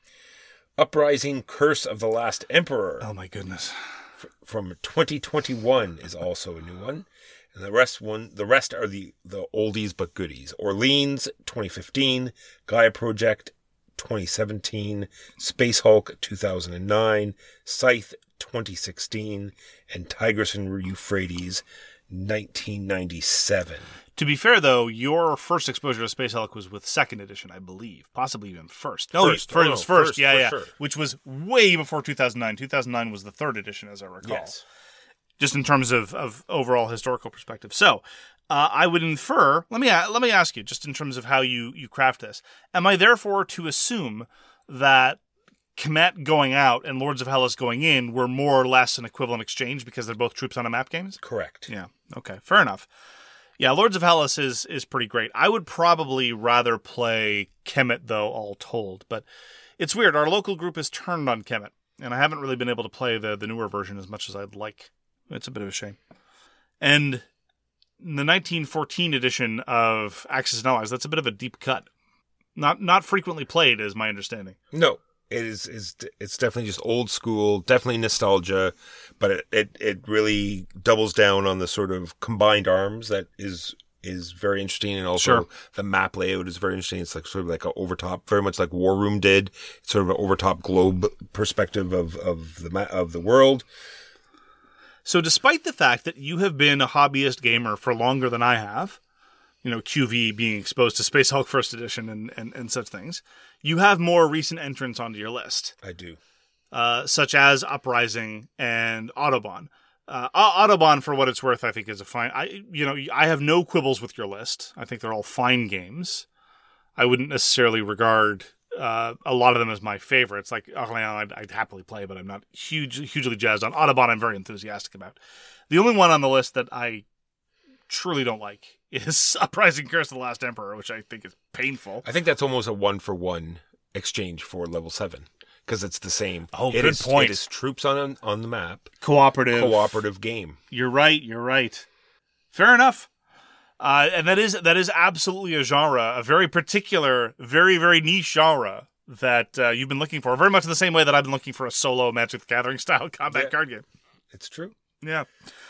Uprising Curse of the Last Emperor. Oh my goodness. F- from twenty twenty-one is also a new one. And the rest one, the rest are the, the oldies but goodies. Orleans, twenty fifteen. Gaia Project, twenty seventeen. Space Hulk, two thousand nine. Scythe, twenty sixteen. And Tigris and Euphrates, nineteen ninety-seven. To be fair, though, your first exposure to Space Hulk was with second edition, I believe. Possibly even first. No, First. first, Oh, it no, was first, first, yeah, for yeah. sure. Which was way before two thousand nine. two thousand nine was the third edition, as I recall. Yes. Just in terms of, of overall historical perspective. So, uh, I would infer, let me let me ask you, just in terms of how you, you craft this, am I therefore to assume that Kemet going out and Lords of Hellas going in were more or less an equivalent exchange because they're both troops on a map games? Correct. Yeah, okay, fair enough. Yeah, Lords of Hellas is is pretty great. I would probably rather play Kemet, though, all told. But it's weird. Our local group has turned on Kemet, and I haven't really been able to play the, the newer version as much as I'd like. It's a bit of a shame. And the nineteen fourteen edition of Axis and Allies, that's a bit of a deep cut. Not not frequently played, is my understanding. No, it is. is It's definitely just old school, definitely nostalgia, but it, it, it really doubles down on the sort of combined arms that is is very interesting, and also Sure. the map layout is very interesting. It's like sort of like an overtop, very much like War Room did. It's sort of an overtop globe perspective of of the ma- of the world. So despite the fact that you have been a hobbyist gamer for longer than I have, you know, Q V being exposed to Space Hulk First Edition and, and, and such things, you have more recent entrants onto your list, I do. uh, such as Uprising and Autobahn. Uh, Autobahn, for what it's worth, I think is a fine. I you know I have no quibbles with your list. I think they're all fine games. I wouldn't necessarily regard uh, a lot of them as my favorites. Like Orléans, I'd, I'd happily play, but I'm not huge, hugely jazzed on. Autobahn, I'm very enthusiastic about. The only one on the list that I truly don't like is Uprising Curse of the Last Emperor, which I think is painful. I think that's almost a one for one exchange for level seven because it's the same. Oh, It good is- point. It is troops on on the map, Cooperative. cooperative game. You're right. You're right. Fair enough. Uh, and that is that is absolutely a genre, a very particular, very, very niche genre that uh, you've been looking for, very much in the same way that I've been looking for a solo Magic the Gathering style combat Yeah. card game. It's true. Yeah.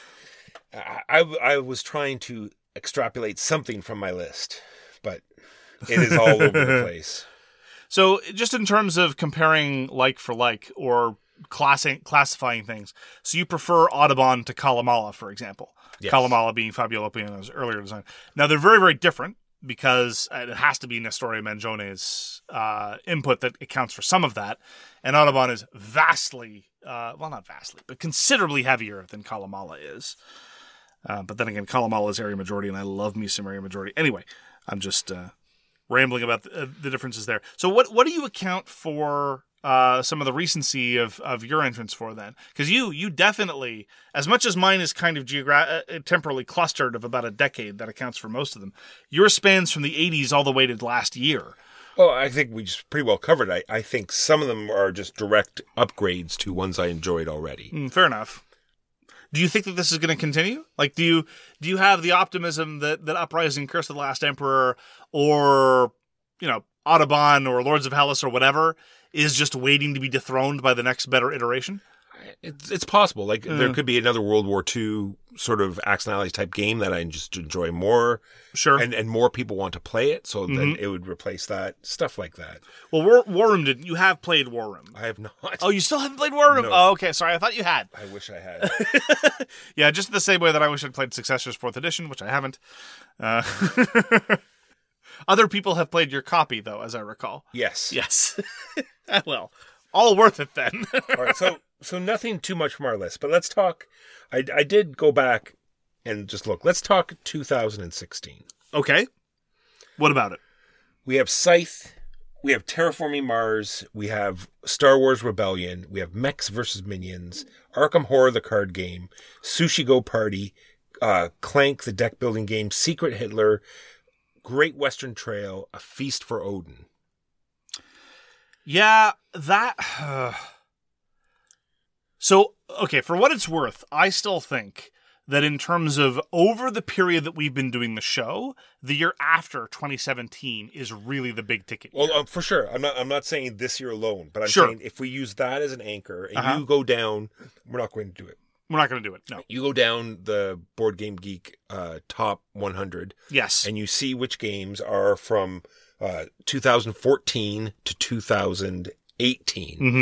I, I I was trying to extrapolate something from my list, but it is all over the place. So just in terms of comparing like for like or classing, classifying things, so you prefer Audubon to Kalamala, for example. Yes. Kalamala being Fabio Lopiano's earlier design. Now, they're very, very different because it has to be Nestorio Mangione's uh, input that accounts for some of that. And Audubon is vastly, uh, well, not vastly, but considerably heavier than Kalamala is. Uh, but then again, Kalamala is area majority, and I love me some area majority. Anyway, I'm just uh, rambling about the, uh, the differences there. So what, what do you account for uh, some of the recency of, of your entrance for then? Because you you definitely, as much as mine is kind of geogra- uh, temporally clustered of about a decade that accounts for most of them, yours spans from the eighties all the way to last year. Well, I think we just pretty well covered. I, I think some of them are just direct upgrades to ones I enjoyed already. Mm, fair enough. Do you think that this is going to continue? Like, do you do you have the optimism that, that Uprising, Curse of the Last Emperor, or, you know, Audubon or Lords of Hellas or whatever is just waiting to be dethroned by the next better iteration? It's, it's possible. Like, Mm. there could be another World War Two sort of Axe and Allies type game that I just enjoy more. Sure. And, and more people want to play it, so then Mhm. it would replace that. Stuff like that. Well, War, War Room didn't. You have played War Room. I have not. Oh, you still haven't played War Room? No. Oh, okay. Sorry, I thought you had. I wish I had. Yeah, just the same way that I wish I'd played Successors fourth Edition, which I haven't. Uh, other people have played your copy, though, as I recall. Yes. Yes. Well, all worth it then. All right, so so nothing too much from our list, but let's talk. I, I did go back and just look. Let's talk two thousand sixteen. Okay. What about it? We have Scythe, we have Terraforming Mars, we have Star Wars Rebellion, we have Mechs versus Minions, Arkham Horror the card game, Sushi Go Party, uh, Clank the deck building game, Secret Hitler, Great Western Trail, A Feast for Odin. Yeah, that... Uh... So, okay, for what it's worth, I still think that in terms of over the period that we've been doing the show, the year after twenty seventeen is really the big ticket year. Well, uh, for sure. I'm not. I'm not saying this year alone, but I'm Sure. saying if we use that as an anchor and Uh-huh. you go down, we're not going to do it. We're not going to do it, no. You go down the Board Game Geek uh, top one hundred, Yes. and you see which games are from uh, two thousand fourteen to two thousand eighteen. Mm-hmm.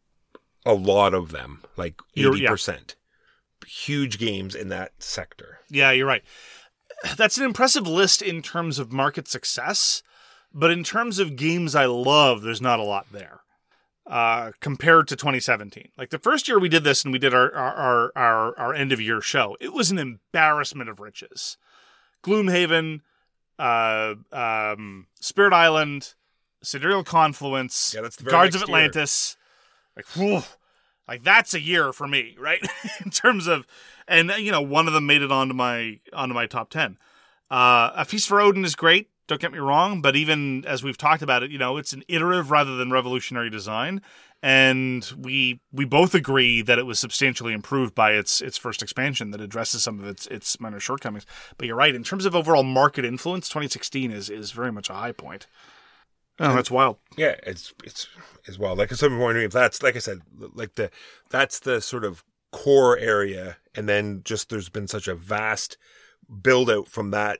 A lot of them, like You're- eighty percent. Huge games in that sector. Yeah, you're right. That's an impressive list in terms of market success, but in terms of games I love, there's not a lot there uh, compared to twenty seventeen. Like the first year we did this and we did our our our, our end of year show, it was an embarrassment of riches. Gloomhaven, uh, um, Spirit Island, Sidereal Confluence, Yeah, that's the very Guards of next year. Atlantis. Like, whew, like that's a year for me, right? In terms of, and you know, one of them made it onto my onto my top ten. Uh, A Feast for Odin is great. Don't get me wrong, but even as we've talked about it, you know, it's an iterative rather than revolutionary design, and we we both agree that it was substantially improved by its its first expansion that addresses some of its its minor shortcomings. But you're right, in terms of overall market influence, twenty sixteen is is very much a high point. Oh, that's wild. Yeah, it's it's as well. Like I'm wondering if that's, like I said, like the that's the sort of core area, and then just there's been such a vast build out from that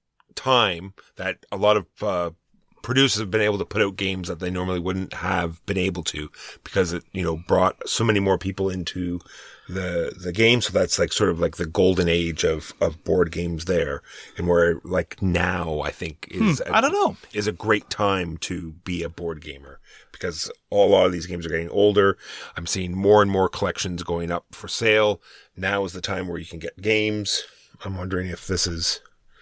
time that a lot of uh, producers have been able to put out games that they normally wouldn't have been able to, because it, you know, brought so many more people into the the game. So that's like sort of like the golden age of of board games there, and where like now I think is Hmm, I don't know. is a great time to be a board gamer, because a lot of these games are getting older. I'm seeing more and more collections going up for sale. Now is the time where you can get games. I'm wondering if this is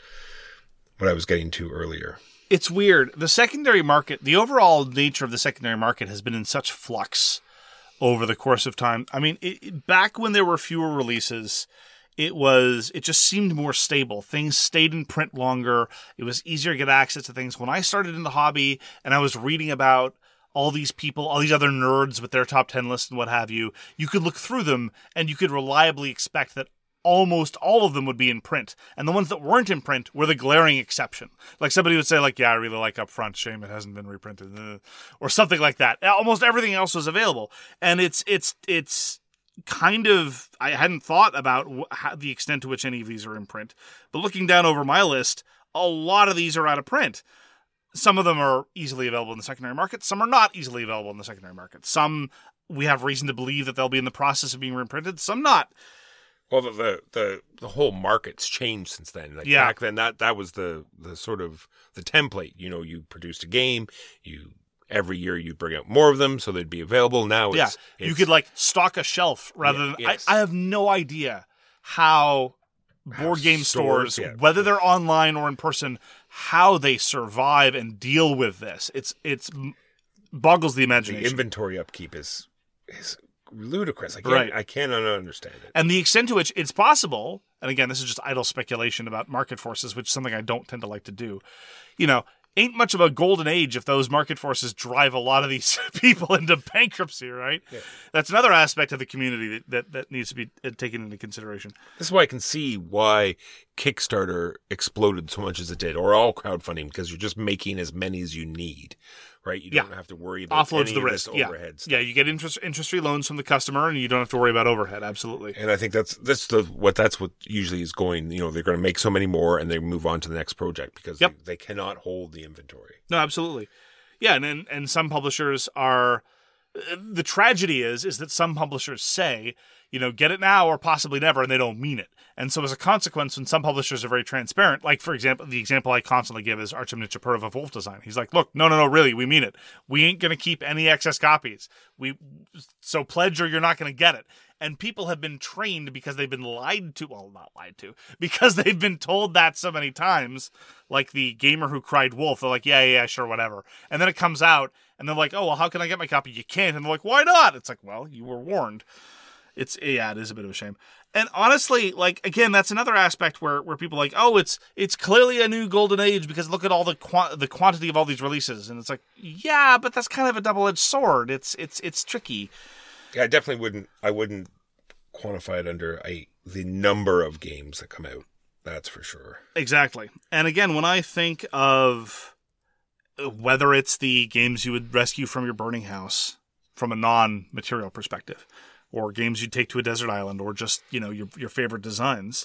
what I was getting to earlier. It's weird. The secondary market, the overall nature of the secondary market has been in such flux over the course of time. I mean, it, it- back when there were fewer releases, it was, it just seemed more stable. Things stayed in print longer. It was easier to get access to things. When I started in the hobby and I was reading about all these people, all these other nerds with their top ten lists and what have you, you could look through them and you could reliably expect that almost all of them would be in print. And the ones that weren't in print were the glaring exception. Like somebody would say, like, yeah, I really like Up Front. Shame it hasn't been reprinted. Uh, or something like that. Almost everything else was available. And it's, it's, it's kind of, I hadn't thought about wh- how, the extent to which any of these are in print. But looking down over my list, a lot of these are out of print. Some of them are easily available in the secondary market. Some are not easily available in the secondary market. Some we have reason to believe that they'll be in the process of being reprinted. Some not. Well, the, the the the whole market's changed since then. Like Yeah. back then, that that was the the sort of the template. You know, you produced a game, you every year you bring out more of them, so they'd be available. Now, it's, Yeah, it's, you could like stock a shelf rather Yeah, than. yes. I, I have no idea how board How game stores, stores, yeah. whether they're online or in person, how they survive and deal with this. It's it's boggles the the imagination. inventory upkeep is is ludicrous. I can't Right. I cannot understand it. And the extent to which it's possible, and again, this is just idle speculation about market forces, which is something I don't tend to like to do. You know, ain't much of a golden age if those market forces drive a lot of these people into bankruptcy, right? Yeah. That's another aspect of the community that, that, that needs to be taken into consideration. This is why I can see why Kickstarter exploded so much as it did, or all crowdfunding, because you're just making as many as you need, right? You don't yeah. have to worry about offloads any the of risk. this Yeah. overhead stuff. Yeah, you get interest interest-free loans from the customer, and you don't have to worry about overhead. Absolutely. And I think that's that's the what that's what usually is going. You know, they're going to make so many more, and they move on to the next project because yep. they, they cannot hold the inventory. No, absolutely. Yeah, and, and and some publishers are. The tragedy is is that some publishers say, you know, get it now or possibly never, and they don't mean it. And so as a consequence, when some publishers are very transparent, like, for example, the example I constantly give is Artem Nichaparov of Wolf Design. He's like, look, no, no, no, really, we mean it. We ain't going to keep any excess copies. We So pledge or you're not going to get it. And people have been trained because they've been lied to, well, not lied to, because they've been told that so many times, like the gamer who cried wolf. They're like, yeah, yeah, sure, whatever. And then it comes out, and they're like, oh, well, how can I get my copy? You can't. And they're like, why not? It's like, well, you were warned. It's, yeah, it is a bit of a shame. And honestly, like, again, that's another aspect where, where people are like, oh, it's it's clearly a new golden age because look at all the qua- the quantity of all these releases. And it's like, yeah, but that's kind of a double-edged sword. It's it's it's tricky. Yeah, I definitely wouldn't, I wouldn't quantify it under a, the number of games that come out. That's for sure. Exactly. And again, when I think of whether it's the games you would rescue from your burning house from a non-material perspective, or games you'd take to a desert island, or just, you know, your your favorite designs,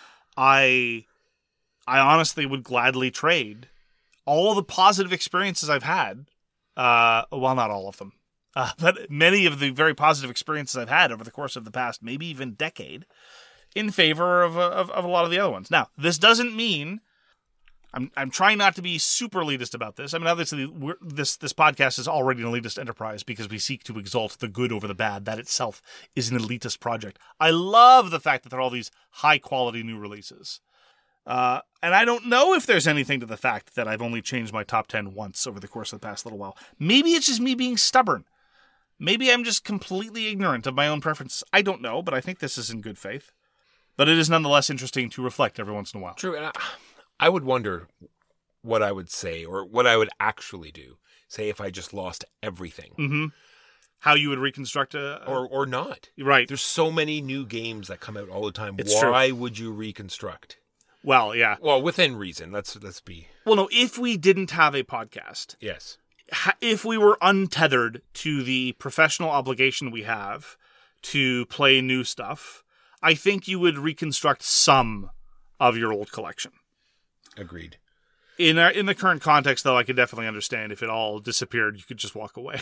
I I honestly would gladly trade all the positive experiences I've had, uh, well, not all of them, uh, but many of the very positive experiences I've had over the course of the past, maybe even decade, in favor of, of, of a lot of the other ones. Now, this doesn't mean... I'm I'm trying not to be super elitist about this. I mean, obviously, we're, this this podcast is already an elitist enterprise because we seek to exalt the good over the bad. That itself is an elitist project. I love the fact that there are all these high-quality new releases. Uh, and I don't know if there's anything to the fact that I've only changed my top ten once over the course of the past little while. Maybe it's just me being stubborn. Maybe I'm just completely ignorant of my own preferences. I don't know, but I think this is in good faith. But it is nonetheless interesting to reflect every once in a while. True, and I... I would wonder what I would say or what I would actually do. Say if I just lost everything. Mm-hmm. How you would reconstruct a... Or or not. Right. There's so many new games that come out all the time. It's Why true. would you reconstruct? Well, yeah. Well, within reason. Let's, let's be... Well, no, if we didn't have a podcast... Yes. If we were untethered to the professional obligation we have to play new stuff, I think you would reconstruct some of your old collection. Agreed. In our, in the current context, though, I could definitely understand if it all disappeared, you could just walk away.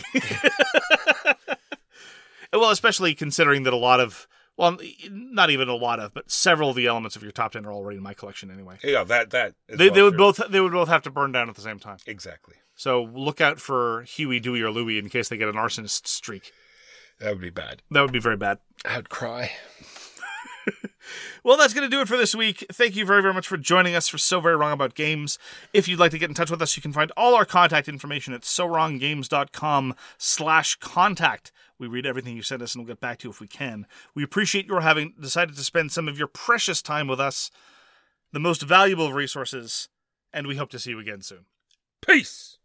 Well, especially considering that a lot of, well, not even a lot of, but several of the elements of your top ten are already in my collection anyway. Yeah, that that. Is they well they would true. both they would both have to burn down at the same time. Exactly. So look out for Huey, Dewey, or Louie in case they get an arsonist streak. That would be bad. That would be very bad. I'd cry. Well, that's going to do it for this week. Thank you very, very much for joining us for So Very Wrong About Games. If you'd like to get in touch with us, you can find all our contact information at sowronggames.com slash contact. We read everything you send us and we'll get back to you if we can. We appreciate your having decided to spend some of your precious time with us, the most valuable of resources, and we hope to see you again soon. Peace!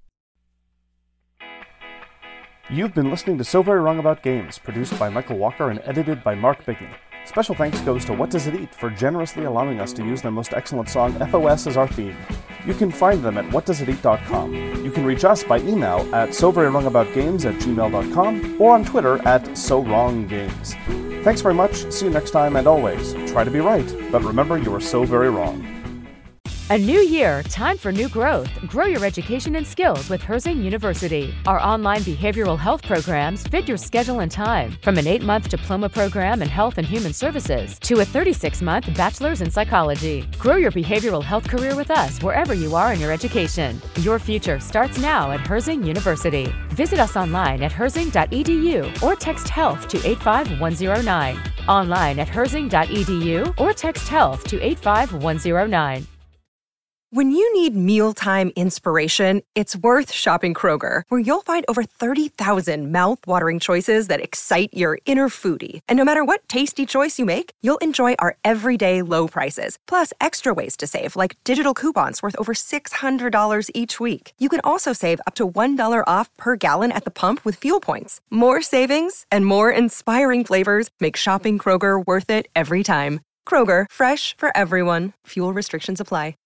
You've been listening to So Very Wrong About Games, produced by Michael Walker and edited by Mark Bigney. Special thanks goes to What Does It Eat for generously allowing us to use their most excellent song, F O S, as our theme. You can find them at what does it eat dot com. You can reach us by email at so very wrong about games at gmail dot com or on Twitter at so wrong games. Thanks very much, see you next time, and always, try to be right, but remember you are so very wrong. A new year, time for new growth. Grow your education and skills with Herzing University. Our online behavioral health programs fit your schedule and time. From an eight-month diploma program in health and human services to a thirty-six month bachelor's in psychology. Grow your behavioral health career with us wherever you are in your education. Your future starts now at Herzing University. Visit us online at herzing dot e d u or text health to eight five one zero nine. Online at herzing dot e d u or text health to eight five one zero nine. When you need mealtime inspiration, it's worth shopping Kroger, where you'll find over thirty thousand mouth-watering choices that excite your inner foodie. And no matter what tasty choice you make, you'll enjoy our everyday low prices, plus extra ways to save, like digital coupons worth over six hundred dollars each week. You can also save up to one dollar off per gallon at the pump with fuel points. More savings and more inspiring flavors make shopping Kroger worth it every time. Kroger, fresh for everyone. Fuel restrictions apply.